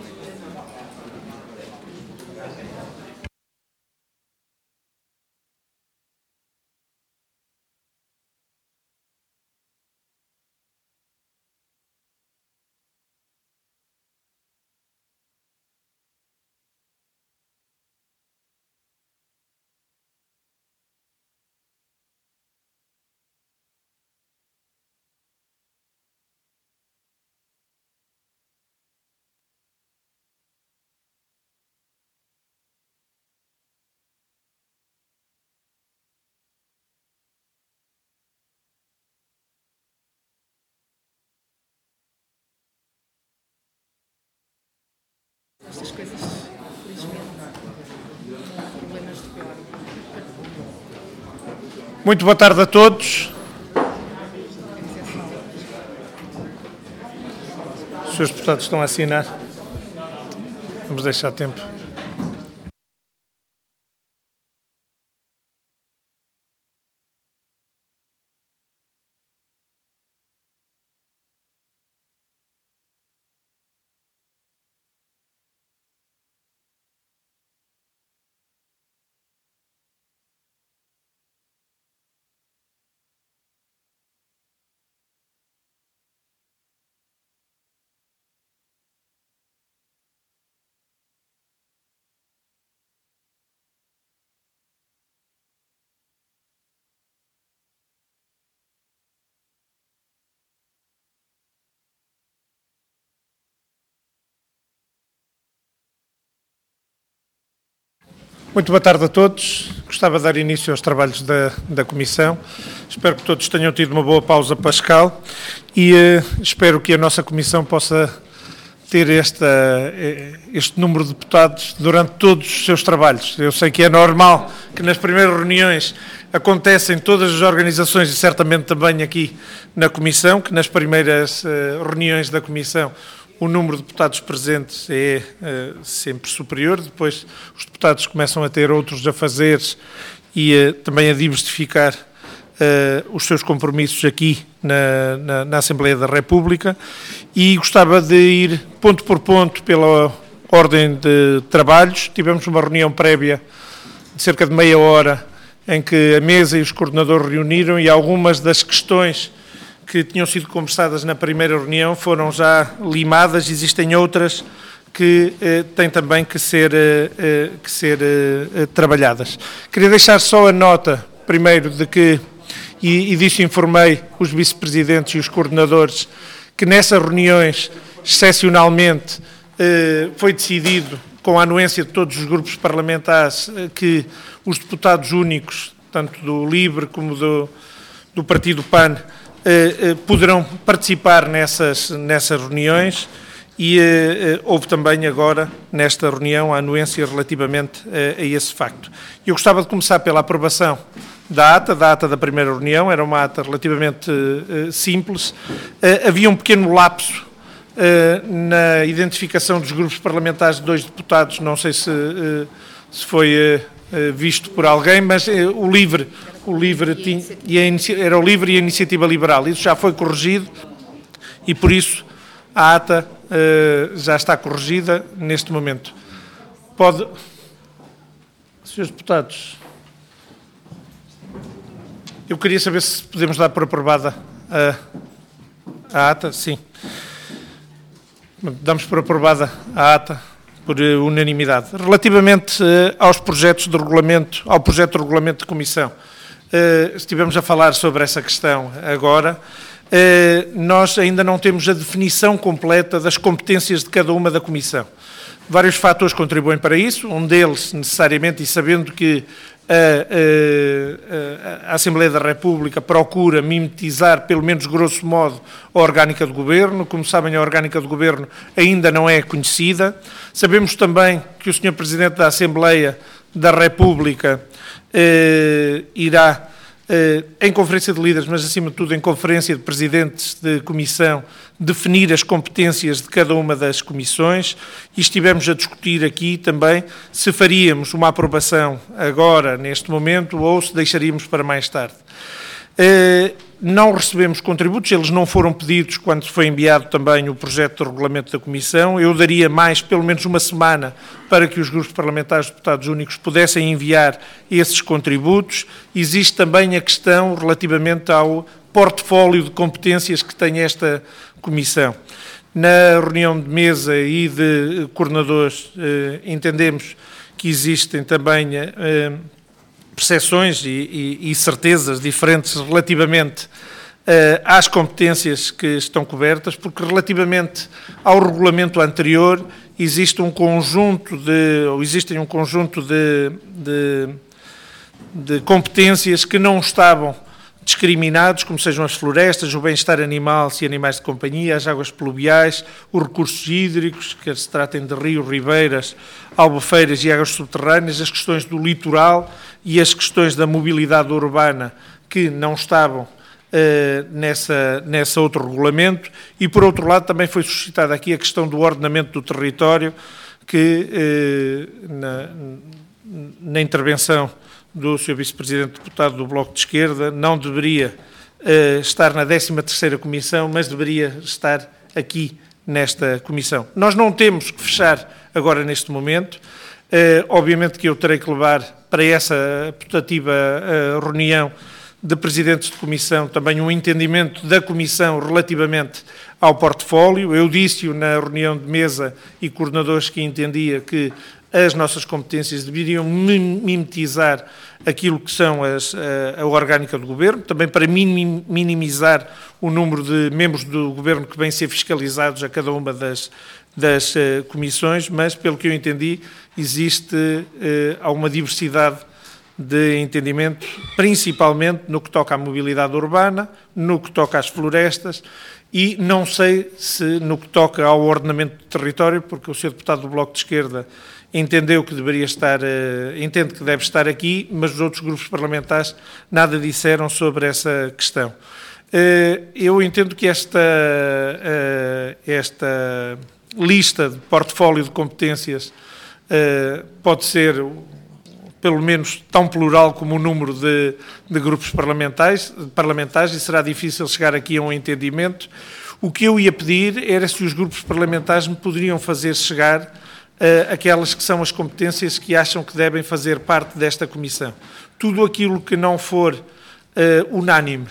Estas coisas, felizmente, problemas de pior. Muito boa tarde a todos. Os senhores deputados estão a assinar. Vamos deixar tempo. Muito boa tarde a todos. Gostava de dar início aos trabalhos da, da Comissão. Espero que todos tenham tido uma boa pausa pascal e eh, espero que a nossa Comissão possa ter esta, este número de deputados durante todos os seus trabalhos. Eu sei que é normal que nas primeiras reuniões acontecem todas as organizações e certamente também aqui na Comissão, que nas primeiras eh, reuniões da Comissão o número de deputados presentes é uh, sempre superior, depois os deputados começam a ter outros afazeres e uh, também a diversificar uh, os seus compromissos aqui na, na, na Assembleia da República, e gostava de ir ponto por ponto pela ordem de trabalhos. Tivemos uma reunião prévia de cerca de meia hora em que a mesa e os coordenadores reuniram e algumas das questões que tinham sido conversadas na primeira reunião foram já limadas. Existem outras que eh, têm também que ser, eh, que ser eh, trabalhadas. Queria deixar só a nota, primeiro, de que, e, e disso informei os vice-presidentes e os coordenadores, que nessas reuniões, excepcionalmente, eh, foi decidido, com a anuência de todos os grupos parlamentares, eh, que os deputados únicos, tanto do LIVRE como do, do Partido PAN, Eh, eh, poderão participar nessas, nessas reuniões e eh, eh, houve também agora, nesta reunião, a anuência relativamente eh, a esse facto. Eu gostava de começar pela aprovação da ata, da ata da primeira reunião. Era uma ata relativamente eh, simples. Eh, havia um pequeno lapso eh, na identificação dos grupos parlamentares de dois deputados, não sei se, eh, se foi eh, visto por alguém, mas eh, o LIVRE O LIVRE tinha, e a, era o LIVRE e a Iniciativa Liberal. Isso já foi corrigido e, por isso, a ata uh, já está corrigida neste momento. Pode... senhores deputados, eu queria saber se podemos dar por aprovada a, a ata. Sim. Damos por aprovada a ata por uh, unanimidade. Relativamente uh, aos projetos de regulamento, ao projeto de regulamento de comissão, Uh, estivemos a falar sobre essa questão agora. Uh, nós ainda não temos a definição completa das competências de cada uma da Comissão. Vários fatores contribuem para isso, um deles, necessariamente, e sabendo que a, a, a Assembleia da República procura mimetizar, pelo menos grosso modo, a orgânica do Governo. Como sabem, a orgânica do Governo ainda não é conhecida. Sabemos também que o senhor Presidente da Assembleia da República Eh, irá em conferência de líderes, mas acima de tudo em conferência de presidentes de comissão, definir as competências de cada uma das comissões e estivemos a discutir aqui também se faríamos uma aprovação agora, neste momento, ou se deixaríamos para mais tarde. Não recebemos contributos, eles não foram pedidos quando foi enviado também o projeto de regulamento da Comissão. Eu daria mais, pelo menos uma semana, para que os grupos parlamentares de deputados únicos pudessem enviar esses contributos. Existe também a questão relativamente ao portfólio de competências que tem esta Comissão. Na reunião de mesa e de coordenadores, eh, entendemos que existem também eh, percepções e, e, e certezas diferentes relativamente uh, às competências que estão cobertas, porque relativamente ao regulamento anterior existe um conjunto de, ou existem um conjunto de, de, de competências que não estavam discriminados, como sejam as florestas, o bem-estar animal e animais de companhia, as águas pluviais, os recursos hídricos, quer se tratem de rios, ribeiras, albufeiras e águas subterrâneas, as questões do litoral e as questões da mobilidade urbana que não estavam uh, nessa, nessa outro regulamento. E, por outro lado, também foi suscitada aqui a questão do ordenamento do território, que uh, na, na intervenção do senhor Vice-Presidente Deputado do Bloco de Esquerda, não deveria uh, estar na décima terceira Comissão, mas deveria estar aqui nesta Comissão. Nós não temos que fechar agora neste momento. Uh, obviamente que eu terei que levar para essa putativa uh, reunião de Presidentes de Comissão também um entendimento da Comissão relativamente ao portfólio. Eu disse-o na reunião de mesa e coordenadores que entendia que as nossas competências deveriam mimetizar aquilo que são as, a, a orgânica do Governo, também para minim, minimizar o número de membros do Governo que vêm ser fiscalizados a cada uma das, das uh, comissões, mas, pelo que eu entendi, existe uh, há uma diversidade de entendimento, principalmente no que toca à mobilidade urbana, no que toca às florestas, e não sei se no que toca ao ordenamento do território, porque o senhor Deputado do Bloco de Esquerda entendeu que deveria estar, uh, entende que deve estar aqui, mas os outros grupos parlamentares nada disseram sobre essa questão. Uh, eu entendo que esta, uh, esta lista de portfólio de competências uh, pode ser, pelo menos, tão plural como o número de, de grupos parlamentares, parlamentares, e será difícil chegar aqui a um entendimento. O que eu ia pedir era se os grupos parlamentares me poderiam fazer chegar Uh, aquelas que são as competências que acham que devem fazer parte desta Comissão. Tudo aquilo que não for uh, unânime,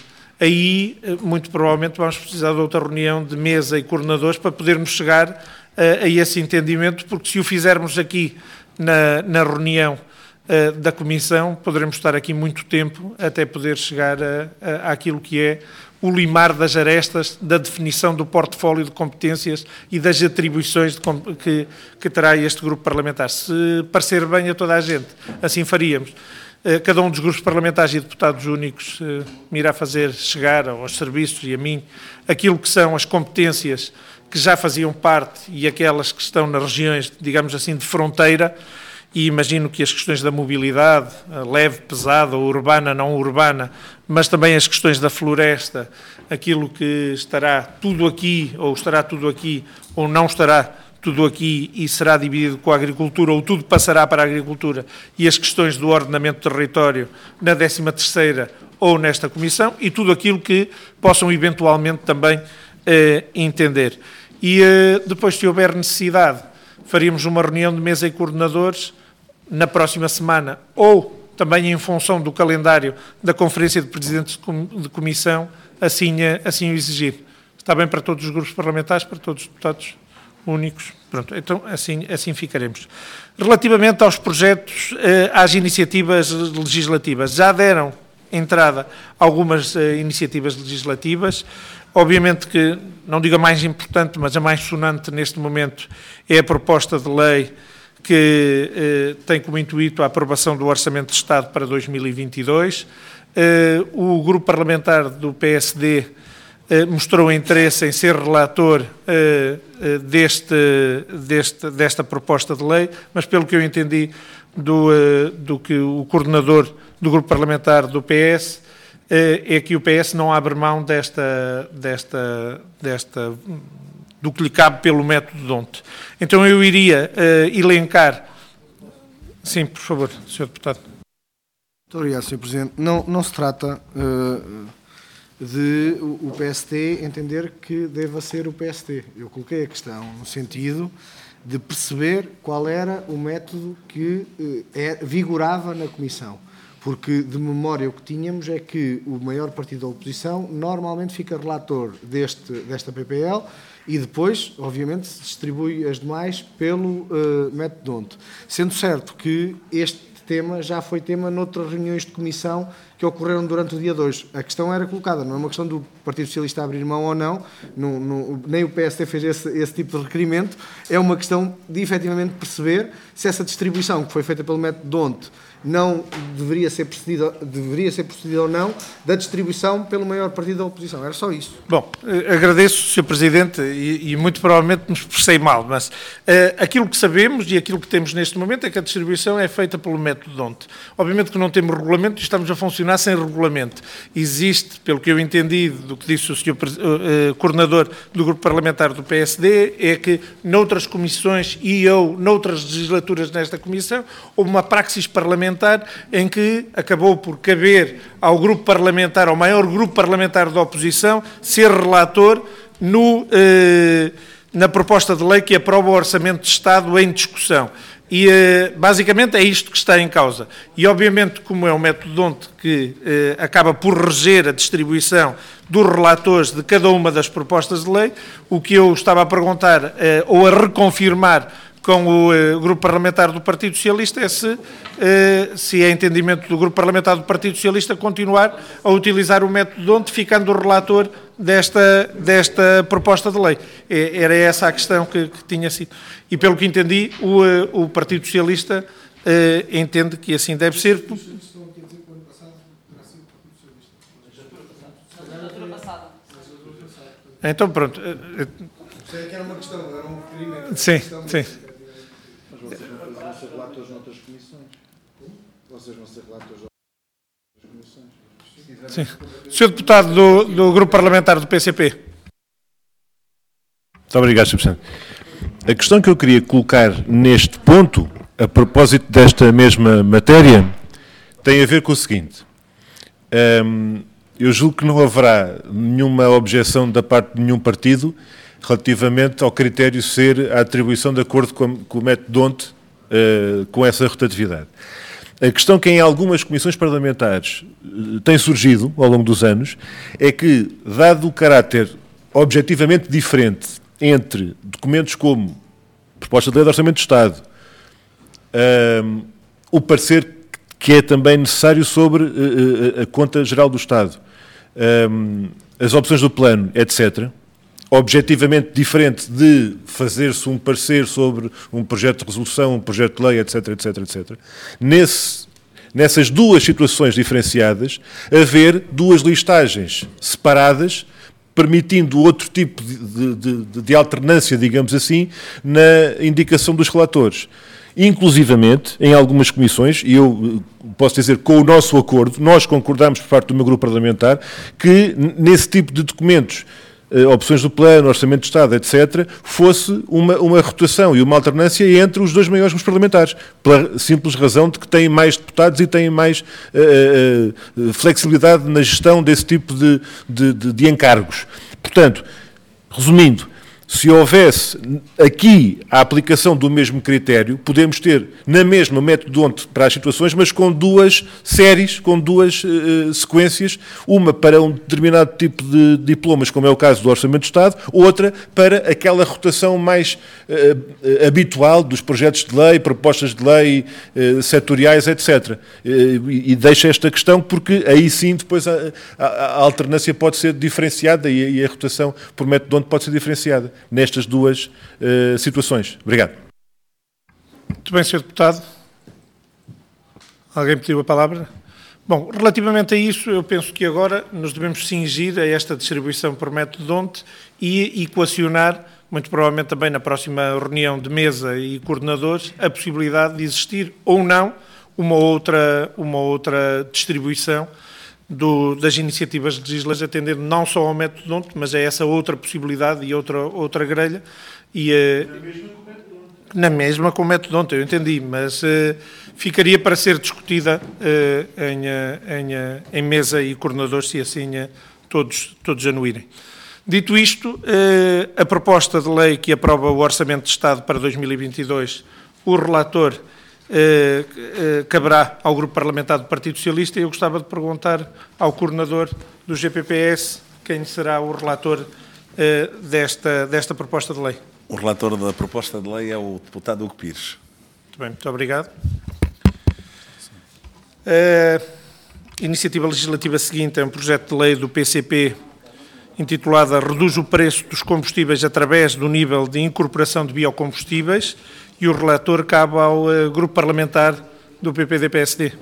aí uh, muito provavelmente vamos precisar de outra reunião de mesa e coordenadores para podermos chegar uh, a esse entendimento, porque se o fizermos aqui na, na reunião uh, da Comissão, poderemos estar aqui muito tempo até poder chegar a, a, àquilo que é o limar das arestas da definição do portfólio de competências e das atribuições de, que, que terá este grupo parlamentar. Se parecer bem a toda a gente, assim faríamos. Cada um dos grupos parlamentares e deputados únicos me irá fazer chegar aos serviços e a mim aquilo que são as competências que já faziam parte e aquelas que estão nas regiões, digamos assim, de fronteira, e imagino que as questões da mobilidade, leve, pesada, urbana, não urbana, mas também as questões da floresta, aquilo que estará tudo aqui, ou estará tudo aqui, ou não estará tudo aqui e será dividido com a agricultura, ou tudo passará para a agricultura, e as questões do ordenamento do território na décima terceira ou nesta Comissão, e tudo aquilo que possam eventualmente também eh, entender. E eh, depois, se houver necessidade, faríamos uma reunião de mesa e coordenadores na próxima semana, ou também em função do calendário da Conferência de Presidentes de Comissão, assim, assim o exigir. Está bem para todos os grupos parlamentares, para todos os deputados únicos? Pronto, então assim, assim ficaremos. Relativamente aos projetos, às iniciativas legislativas, já deram entrada algumas iniciativas legislativas. Obviamente que, não digo a mais importante, mas a mais sonante neste momento é a proposta de lei que eh, tem como intuito a aprovação do Orçamento de Estado para dois mil e vinte e dois. Eh, o grupo parlamentar do P S D eh, mostrou interesse em ser relator eh, eh, deste, deste, desta proposta de lei, mas pelo que eu entendi do, eh, do que o coordenador do grupo parlamentar do P S, é que o P S não abre mão desta, desta, desta, do que lhe cabe pelo método D'Hondt. Então eu iria uh, elencar... Sim, por favor, senhor Deputado. Muito obrigado, senhor Presidente. Não, não se trata uh, de o P S T entender que deva ser o P S T. Eu coloquei a questão no sentido de perceber qual era o método que uh, é, vigorava na Comissão. Porque, de memória, o que tínhamos é que o maior partido da oposição normalmente fica relator deste, desta P P L e depois, obviamente, se distribui as demais pelo uh, método D'Hondt. Sendo certo que este tema já foi tema noutras reuniões de comissão que ocorreram durante o dia de hoje. A questão era colocada, não é uma questão do Partido Socialista abrir mão ou não, não, não nem o P S T fez esse, esse tipo de requerimento, é uma questão de efetivamente perceber se essa distribuição que foi feita pelo método D'Hondt não deveria ser procedida, deveria ser procedida ou não da distribuição pelo maior partido da oposição. Era só isso. Bom, agradeço, senhor Presidente, e, e muito provavelmente me expressei mal, mas uh, aquilo que sabemos e aquilo que temos neste momento é que a distribuição é feita pelo método D'Hondt. Obviamente que não temos regulamento e estamos a funcionar sem regulamento. Existe, pelo que eu entendi do que disse o senhor uh, uh, coordenador do grupo parlamentar do P S D, é que noutras comissões e ou noutras legislaturas nesta comissão houve uma praxis parlamentar em que acabou por caber ao grupo parlamentar, ao maior grupo parlamentar da oposição, ser relator no, eh, na proposta de lei que aprova o Orçamento de Estado em discussão. E, eh, basicamente, é isto que está em causa. E, obviamente, como é o método D'Hondt que eh, acaba por reger a distribuição dos relatores de cada uma das propostas de lei, o que eu estava a perguntar, eh, ou a reconfirmar com o uh, Grupo Parlamentar do Partido Socialista é se, uh, se é entendimento do Grupo Parlamentar do Partido Socialista continuar a utilizar o método D'Hondt, ficando o relator desta, desta proposta de lei. É, era essa a questão que, que tinha sido. E pelo que entendi, o, uh, o Partido Socialista uh, entende que assim deve ser. Então pronto. Uh, Sei que era uma questão, era um requerimento. Sim, sim. Vocês vão ser relatores noutras comissões? Vocês vão ser relatores noutras comissões? Sim. senhor Deputado do, do Grupo Parlamentar do P C P. Muito obrigado, senhor Presidente. A questão que eu queria colocar neste ponto, a propósito desta mesma matéria, tem a ver com o seguinte. Hum, eu julgo que não haverá nenhuma objeção da parte de nenhum partido relativamente ao critério ser a atribuição de acordo com, a, com o método D'Hondt, uh, com essa rotatividade. A questão que em algumas comissões parlamentares uh, tem surgido ao longo dos anos é que, dado o caráter objetivamente diferente entre documentos como proposta de lei de Orçamento de Estado, uh, o parecer que é também necessário sobre uh, a Conta Geral do Estado, uh, as opções do plano, etcétera, objetivamente diferente de fazer-se um parecer sobre um projeto de resolução, um projeto de lei, etc, etc, etcétera. Nesse, nessas duas situações diferenciadas, haver duas listagens separadas, permitindo outro tipo de, de, de, de alternância, digamos assim, na indicação dos relatores. Inclusivamente, em algumas comissões, e eu posso dizer com o nosso acordo, nós concordamos por parte do meu grupo parlamentar que nesse tipo de documentos, opções do plano, orçamento de Estado, etcétera, fosse uma, uma rotação e uma alternância entre os dois maiores grupos parlamentares, pela simples razão de que têm mais deputados e têm mais uh, uh, flexibilidade na gestão desse tipo de, de, de, de encargos. Portanto, resumindo, se houvesse aqui a aplicação do mesmo critério, podemos ter na mesma método D'Hondt para as situações, mas com duas séries, com duas uh, sequências, uma para um determinado tipo de diplomas, como é o caso do Orçamento de Estado, outra para aquela rotação mais uh, habitual dos projetos de lei, propostas de lei, uh, setoriais, etcétera. Uh, e, e deixo esta questão porque aí sim depois a, a, a alternância pode ser diferenciada e, e a rotação por método D'Hondt pode ser diferenciada nestas duas uh, situações. Obrigado. Muito bem, senhor Deputado. Alguém pediu a palavra? Bom, relativamente a isso, eu penso que agora nos devemos cingir a esta distribuição por método D'Hondt e equacionar, muito provavelmente também na próxima reunião de mesa e coordenadores, a possibilidade de existir ou não uma outra, uma outra distribuição do, das iniciativas legislativas, atendendo não só ao método D O N T, mas a essa outra possibilidade e outra, outra grelha. E, na mesma com o método D O N T, eu entendi, mas uh, ficaria para ser discutida uh, em, em, em mesa e coordenadores, se assim uh, todos, todos anuírem. Dito isto, uh, a proposta de lei que aprova o Orçamento de Estado para dois mil e vinte e dois, o relator uh, uh, caberá ao Grupo Parlamentar do Partido Socialista, e eu gostava de perguntar ao coordenador do G P P S quem será o relator uh, desta, desta proposta de lei. O relator da proposta de lei é o deputado Hugo Pires. Muito bem, muito obrigado. A iniciativa legislativa seguinte é um projeto de lei do P C P intitulada Reduz o preço dos combustíveis através do nível de incorporação de biocombustíveis, e o relator cabe ao uh, grupo parlamentar do P P D P S D.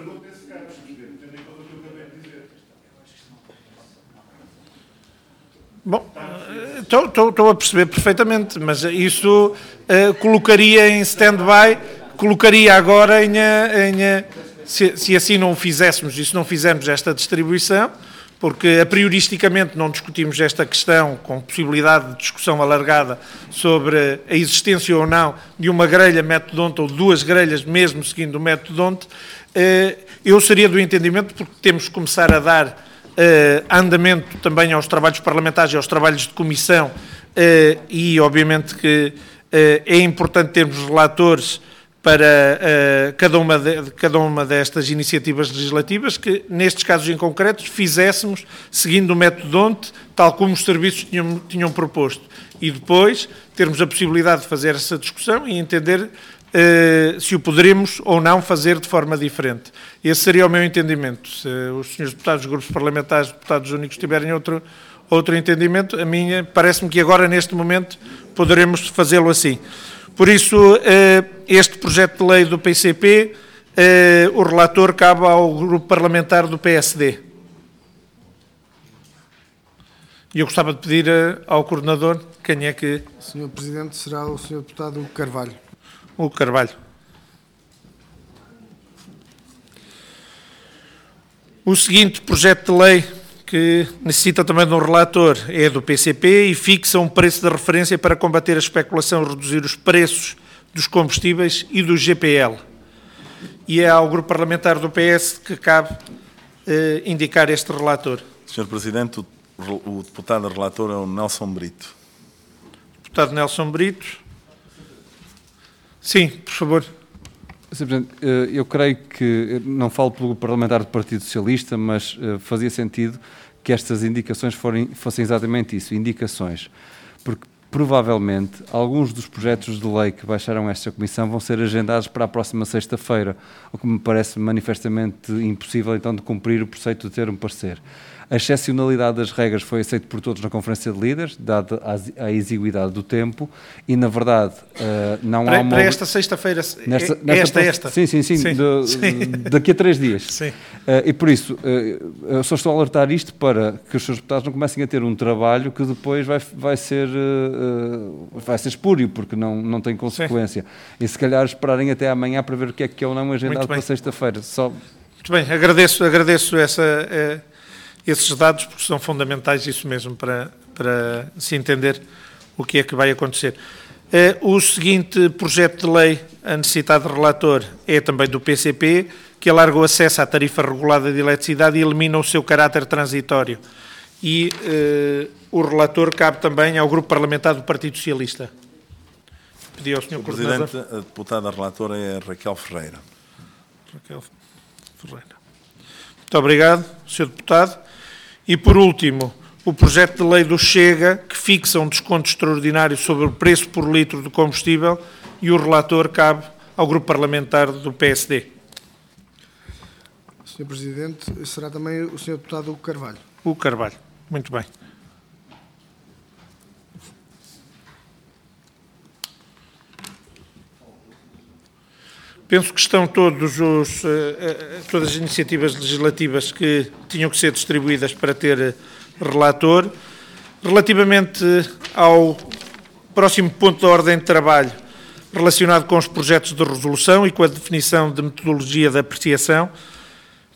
Bom, estou, estou, estou a perceber perfeitamente, mas isso uh, colocaria em stand-by, colocaria agora em, em se, se assim não o fizéssemos e se não fizermos esta distribuição, porque a prioristicamente não discutimos esta questão com possibilidade de discussão alargada sobre a existência ou não de uma grelha método D O N T ou duas grelhas mesmo seguindo o método D O N T, uh, eu seria do entendimento, porque temos que começar a dar Uh, andamento também aos trabalhos parlamentares e aos trabalhos de comissão, uh, e obviamente que uh, é importante termos relatores para uh, cada, uma de, cada uma destas iniciativas legislativas, que nestes casos em concreto fizéssemos seguindo o método D O N T, tal como os serviços tinham, tinham proposto, e depois termos a possibilidade de fazer essa discussão e entender Uh, se o poderemos ou não fazer de forma diferente. Esse seria o meu entendimento. Se os senhores deputados, os grupos parlamentares, deputados únicos tiverem outro, outro entendimento, a minha, parece-me que agora, neste momento, poderemos fazê-lo assim. Por isso, uh, este projeto de lei do P C P, uh, o relator cabe ao grupo parlamentar do P S D. E eu gostava de pedir uh, ao coordenador quem é que... senhor Presidente, será o senhor deputado Carvalho. O Carvalho. O seguinte projeto de lei, que necessita também de um relator, é do P C P e fixa um preço de referência para combater a especulação e reduzir os preços dos combustíveis e do G P L. E é ao grupo parlamentar do P S que cabe eh, indicar este relator. senhor Presidente, o, o deputado relator é o Nelson Brito. Deputado Nelson Brito. Sim, por favor. senhor Presidente, eu creio que, não falo pelo parlamentar do Partido Socialista, mas fazia sentido que estas indicações forem, fossem exatamente isso, indicações, porque provavelmente alguns dos projetos de lei que baixaram esta comissão vão ser agendados para a próxima sexta-feira, o que me parece manifestamente impossível então de cumprir o preceito de ter um parecer. A excepcionalidade das regras foi aceita por todos na Conferência de Líderes, dada a exiguidade do tempo, e, na verdade, uh, não para, há uma... Para esta sexta-feira, nesta, é, nesta, esta, esta. Sim, sim, sim, sim, de, sim. daqui a três dias. Sim. Uh, e, por isso, uh, eu só estou a alertar isto para que os seus deputados não comecem a ter um trabalho que depois vai, vai, ser, uh, vai ser espúrio, porque não, não tem consequência. Sim. E, se calhar, esperarem até amanhã para ver o que é que é ou não agendado para sexta-feira. Só... Muito bem, agradeço, agradeço essa... Uh, esses dados, porque são fundamentais, isso mesmo, para, para se entender o que é que vai acontecer. Uh, o seguinte projeto de lei, a necessidade de relator, é também do P C P, que alarga o acesso à tarifa regulada de eletricidade e elimina o seu caráter transitório. E uh, o relator cabe também ao grupo parlamentar do Partido Socialista. Pedi ao senhor Coordenador. Presidente, a deputada relatora é a Raquel Ferreira. Raquel Ferreira. Muito obrigado, senhor Deputado. E, por último, o projeto de lei do Chega, que fixa um desconto extraordinário sobre o preço por litro do combustível, e o relator cabe ao grupo parlamentar do P S D. senhor Presidente, será também o senhor deputado Hugo Carvalho. Hugo Carvalho. Muito bem. Penso que estão todos os, todas as iniciativas legislativas que tinham que ser distribuídas para ter relator. Relativamente ao próximo ponto da ordem de trabalho, relacionado com os projetos de resolução e com a definição de metodologia de apreciação,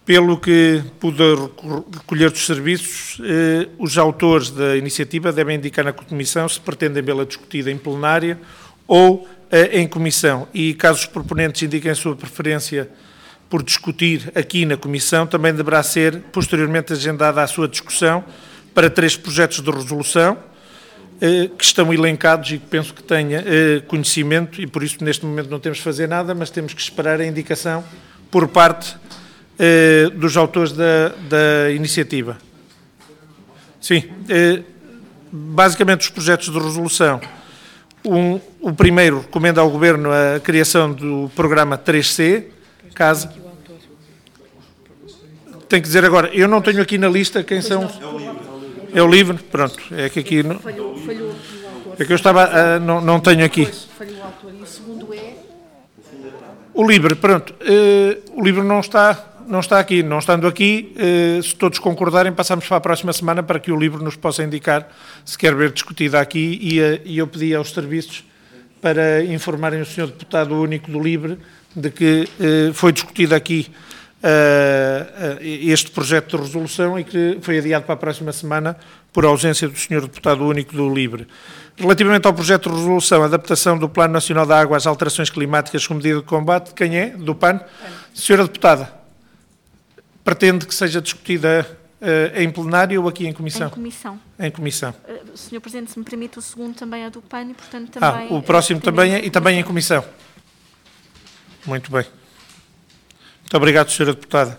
Pelo que pude recolher dos serviços, eh, os autores da iniciativa devem indicar na Comissão se pretendem vê-la discutida em plenária ou eh, em Comissão. E caso os proponentes indiquem a sua preferência por discutir aqui na Comissão, também deverá ser posteriormente agendada a sua discussão para três projetos de resolução eh, que estão elencados e que penso que tenha eh, conhecimento, e por isso neste momento não temos de fazer nada, mas temos que esperar a indicação por parte Eh, dos autores da, da iniciativa. Sim, eh, basicamente os projetos de resolução. Um, o primeiro recomenda ao Governo a criação do programa três C, casa. Tenho que dizer agora, eu não tenho aqui na lista quem são. É o livro, pronto, é que aqui não, Falhou, falhou o autor. é que eu estava, uh, não, não tenho aqui. Falhou o autor. E o segundo é... O livro, pronto, uh, o livro não está... Não está aqui. Não estando aqui, eh, se todos concordarem, passamos para a próxima semana para que o livro nos possa indicar se quer ver discutida aqui e, e eu pedi aos serviços para informarem o senhor Deputado Único do LIVRE de que eh, foi discutido aqui eh, este projeto de resolução e que foi adiado para a próxima semana por ausência do senhor Deputado Único do LIVRE. Relativamente ao projeto de resolução, adaptação do Plano Nacional da Água às alterações climáticas como medida de combate, quem é? Do P A N? Senhora Deputada. Pretende que seja discutida uh, em plenário ou aqui em comissão? Em comissão. Em comissão. Uh, senhor Presidente, se me permite, o segundo também é do P A N e, portanto, Ah, também... o próximo é, também é, e também em comissão. Muito bem. Muito obrigado, senhora Deputada.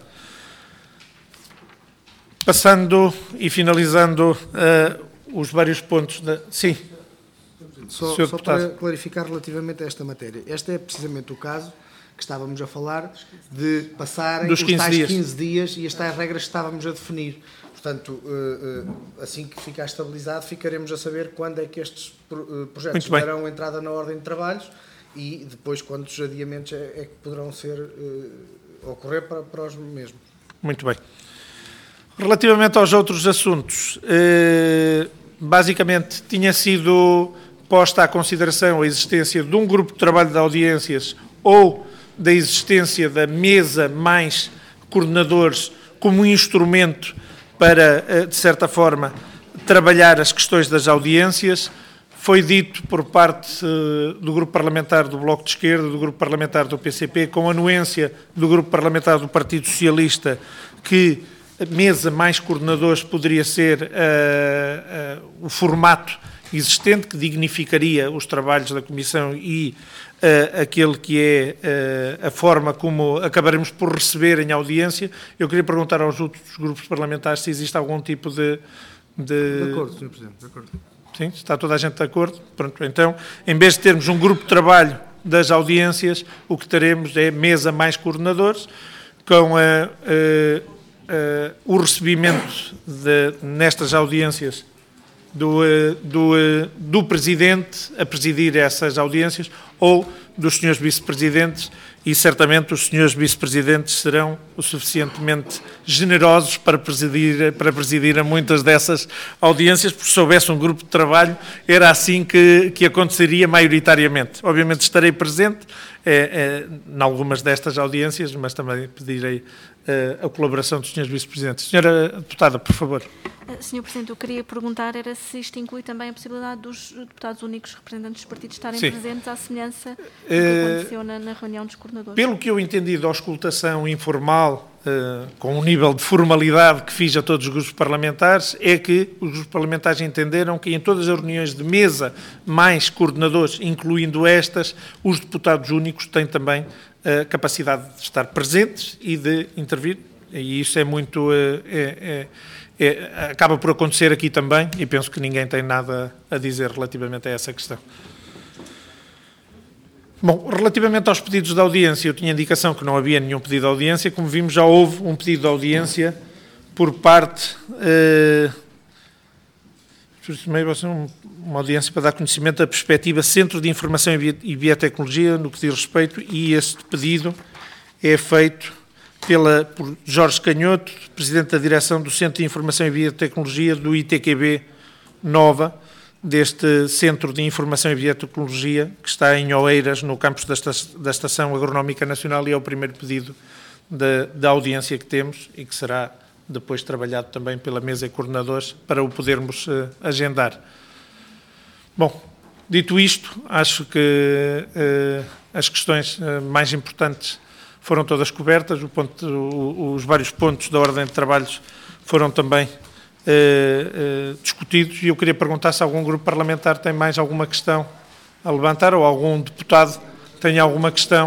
Passando e finalizando uh, os vários pontos da... Sim. Só, só para clarificar relativamente a esta matéria. Este é precisamente o caso que estávamos a falar de passarem dos os tais dias. quinze dias e as tais regras que estávamos a definir. Portanto, assim que ficar estabilizado, ficaremos a saber quando é que estes projetos darão entrada na ordem de trabalhos e depois quantos adiamentos é que poderão ser, ocorrer para, para os mesmos. Muito bem. Relativamente aos outros assuntos, basicamente tinha sido posta à consideração a existência de um grupo de trabalho de audiências ou da existência da mesa mais coordenadores como um instrumento para, de certa forma, trabalhar as questões das audiências. Foi dito por parte do Grupo Parlamentar do Bloco de Esquerda, do Grupo Parlamentar do P C P, com anuência do Grupo Parlamentar do Partido Socialista, que a mesa mais coordenadores poderia ser uh, uh, o formato existente, que dignificaria os trabalhos da Comissão e uh, aquele que é uh, a forma como acabaremos por receber em audiência. Eu queria perguntar aos outros grupos parlamentares se existe algum tipo de... De, de acordo, senhor Presidente, de acordo. Sim, está toda a gente de acordo? Pronto, então, em vez de termos um grupo de trabalho das audiências, o que teremos é mesa mais coordenadores, com a, a, a, o recebimento de, nestas audiências do, do, do Presidente a presidir essas audiências ou dos senhores Vice-Presidentes, e certamente os senhores Vice-Presidentes serão o suficientemente generosos para presidir, para presidir a muitas dessas audiências, porque se houvesse um grupo de trabalho era assim que, que aconteceria maioritariamente. Obviamente estarei presente é, é, em algumas destas audiências, mas também pedirei é, a colaboração dos senhores Vice-Presidentes. Senhora Deputada, por favor. senhor Presidente, eu queria perguntar era se isto inclui também a possibilidade dos deputados únicos representantes dos partidos estarem Sim. presentes à semelhança do que aconteceu na, na reunião dos coordenadores. Pelo que eu entendi da auscultação informal, uh, com um nível de formalidade que fiz a todos os grupos parlamentares, é que os grupos parlamentares entenderam que em todas as reuniões de mesa, mais coordenadores, incluindo estas, os deputados únicos têm também a capacidade de estar presentes e de intervir, e isso é muito... Uh, é, é, É, acaba por acontecer aqui também e penso que ninguém tem nada a dizer relativamente a essa questão. Bom, relativamente aos pedidos de audiência, eu tinha indicação que não havia nenhum pedido de audiência. Como vimos, já houve um pedido de audiência por parte... Eh, uma audiência para dar conhecimento da perspectiva Centro de Informação e Biotecnologia no que diz respeito, e este pedido é feito pela, por Jorge Canhoto, Presidente da Direção do Centro de Informação e Biotecnologia do I T Q B Nova, deste Centro de Informação e Biotecnologia, que está em Oeiras, no campus da Estação Agronómica Nacional, e é o primeiro pedido da, da audiência que temos e que será depois trabalhado também pela mesa de coordenadores para o podermos uh, agendar. Bom, dito isto, acho que uh, as questões uh, mais importantes foram todas cobertas, o ponto, o, os vários pontos da ordem de trabalhos foram também uh, uh, discutidos, e eu queria perguntar se algum grupo parlamentar tem mais alguma questão a levantar, ou algum deputado tem alguma questão.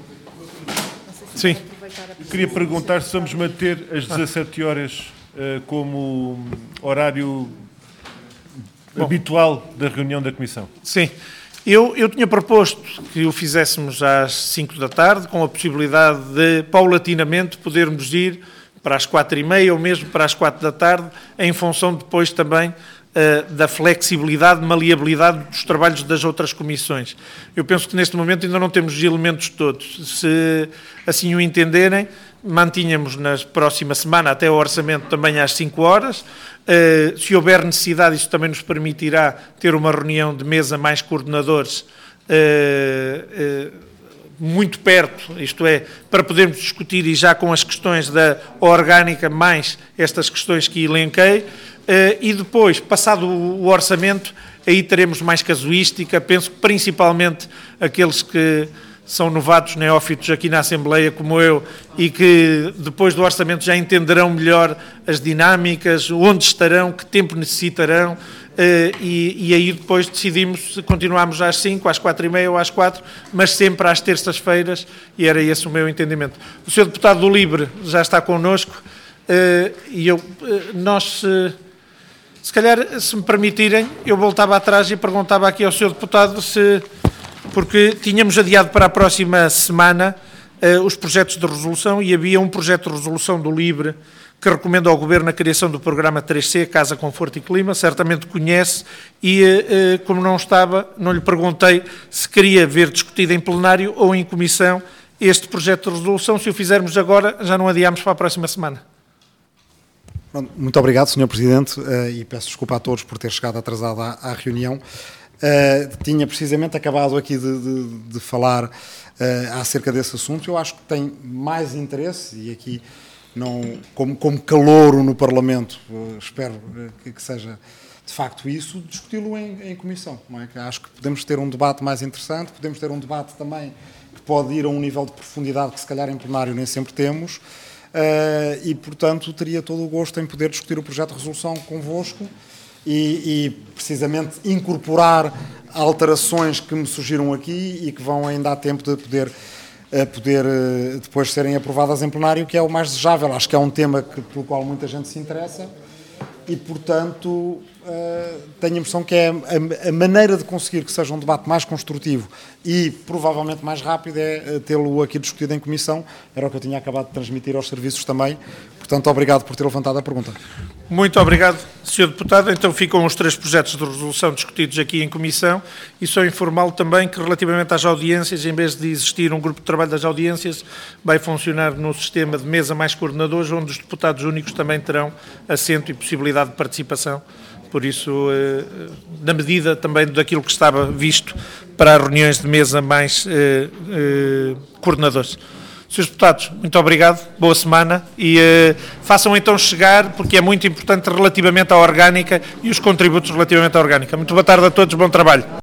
Sim. Eu queria perguntar se vamos manter as dezassete horas uh, como horário Bom, habitual da reunião da Comissão. Sim. Eu, eu tinha proposto que o fizéssemos às cinco da tarde, com a possibilidade de, paulatinamente, podermos ir para as quatro e meia ou mesmo para as quatro da tarde, em função depois também uh, da flexibilidade, maleabilidade dos trabalhos das outras comissões. Eu penso que neste momento ainda não temos os elementos todos. Se assim o entenderem, mantínhamos na próxima semana até o orçamento também às cinco horas. Uh, se houver necessidade, isso também nos permitirá ter uma reunião de mesa mais coordenadores uh, uh, muito perto, isto é, para podermos discutir e já com as questões da orgânica, mais estas questões que elenquei, uh, e depois, passado o orçamento, aí teremos mais casuística. Penso que principalmente aqueles que são novatos neófitos aqui na Assembleia, como eu, e que depois do orçamento já entenderão melhor as dinâmicas, onde estarão, que tempo necessitarão, e, e aí depois decidimos se continuamos às cinco, às quatro e meia ou às quatro, mas sempre às terças-feiras, e era esse o meu entendimento. O senhor deputado do Livre já está connosco, e eu, nós, se calhar, se me permitirem, eu voltava atrás e perguntava aqui ao senhor deputado se... porque tínhamos adiado para a próxima semana uh, os projetos de resolução, e havia um projeto de resolução do LIVRE que recomenda ao Governo a criação do programa três C, Casa, Conforto e Clima, certamente conhece, e uh, como não estava, não lhe perguntei se queria ver discutido em plenário ou em comissão este projeto de resolução. Se o fizermos agora, já não adiamos para a próxima semana. Muito obrigado, senhor Presidente, uh, e peço desculpa a todos por ter chegado atrasado à, à reunião. Uh, tinha precisamente acabado aqui de, de, de falar uh, acerca desse assunto. Eu acho que tem mais interesse, e aqui, não, como, como calouro no Parlamento, uh, espero uh, que, que seja de facto isso, discuti-lo em, em comissão. Não é? Que acho que podemos ter um debate mais interessante, podemos ter um debate também que pode ir a um nível de profundidade que se calhar em plenário nem sempre temos, uh, e portanto teria todo o gosto em poder discutir o projeto de resolução convosco, E, e precisamente incorporar alterações que me surgiram aqui e que vão ainda a tempo de poder, uh, poder uh, depois serem aprovadas em plenário, que é o mais desejável. Acho que é um tema que, pelo qual muita gente se interessa e, portanto, uh, tenho a impressão que é a, a maneira de conseguir que seja um debate mais construtivo e provavelmente mais rápido é uh, tê-lo aqui discutido em comissão. Era o que eu tinha acabado de transmitir aos serviços também. Portanto, obrigado por ter levantado a pergunta. Muito obrigado, senhor Deputado. Então ficam os três projetos de resolução discutidos aqui em comissão, e só informá-lo também que relativamente às audiências, em vez de existir um grupo de trabalho das audiências, vai funcionar no sistema de mesa mais coordenadores, onde os deputados únicos também terão assento e possibilidade de participação. Por isso, na medida também daquilo que estava visto para as reuniões de mesa mais eh, eh, coordenadores. senhores Deputados, muito obrigado, boa semana, e eh, façam então chegar, porque é muito importante relativamente à orgânica e os contributos relativamente à orgânica. Muito boa tarde a todos, bom trabalho.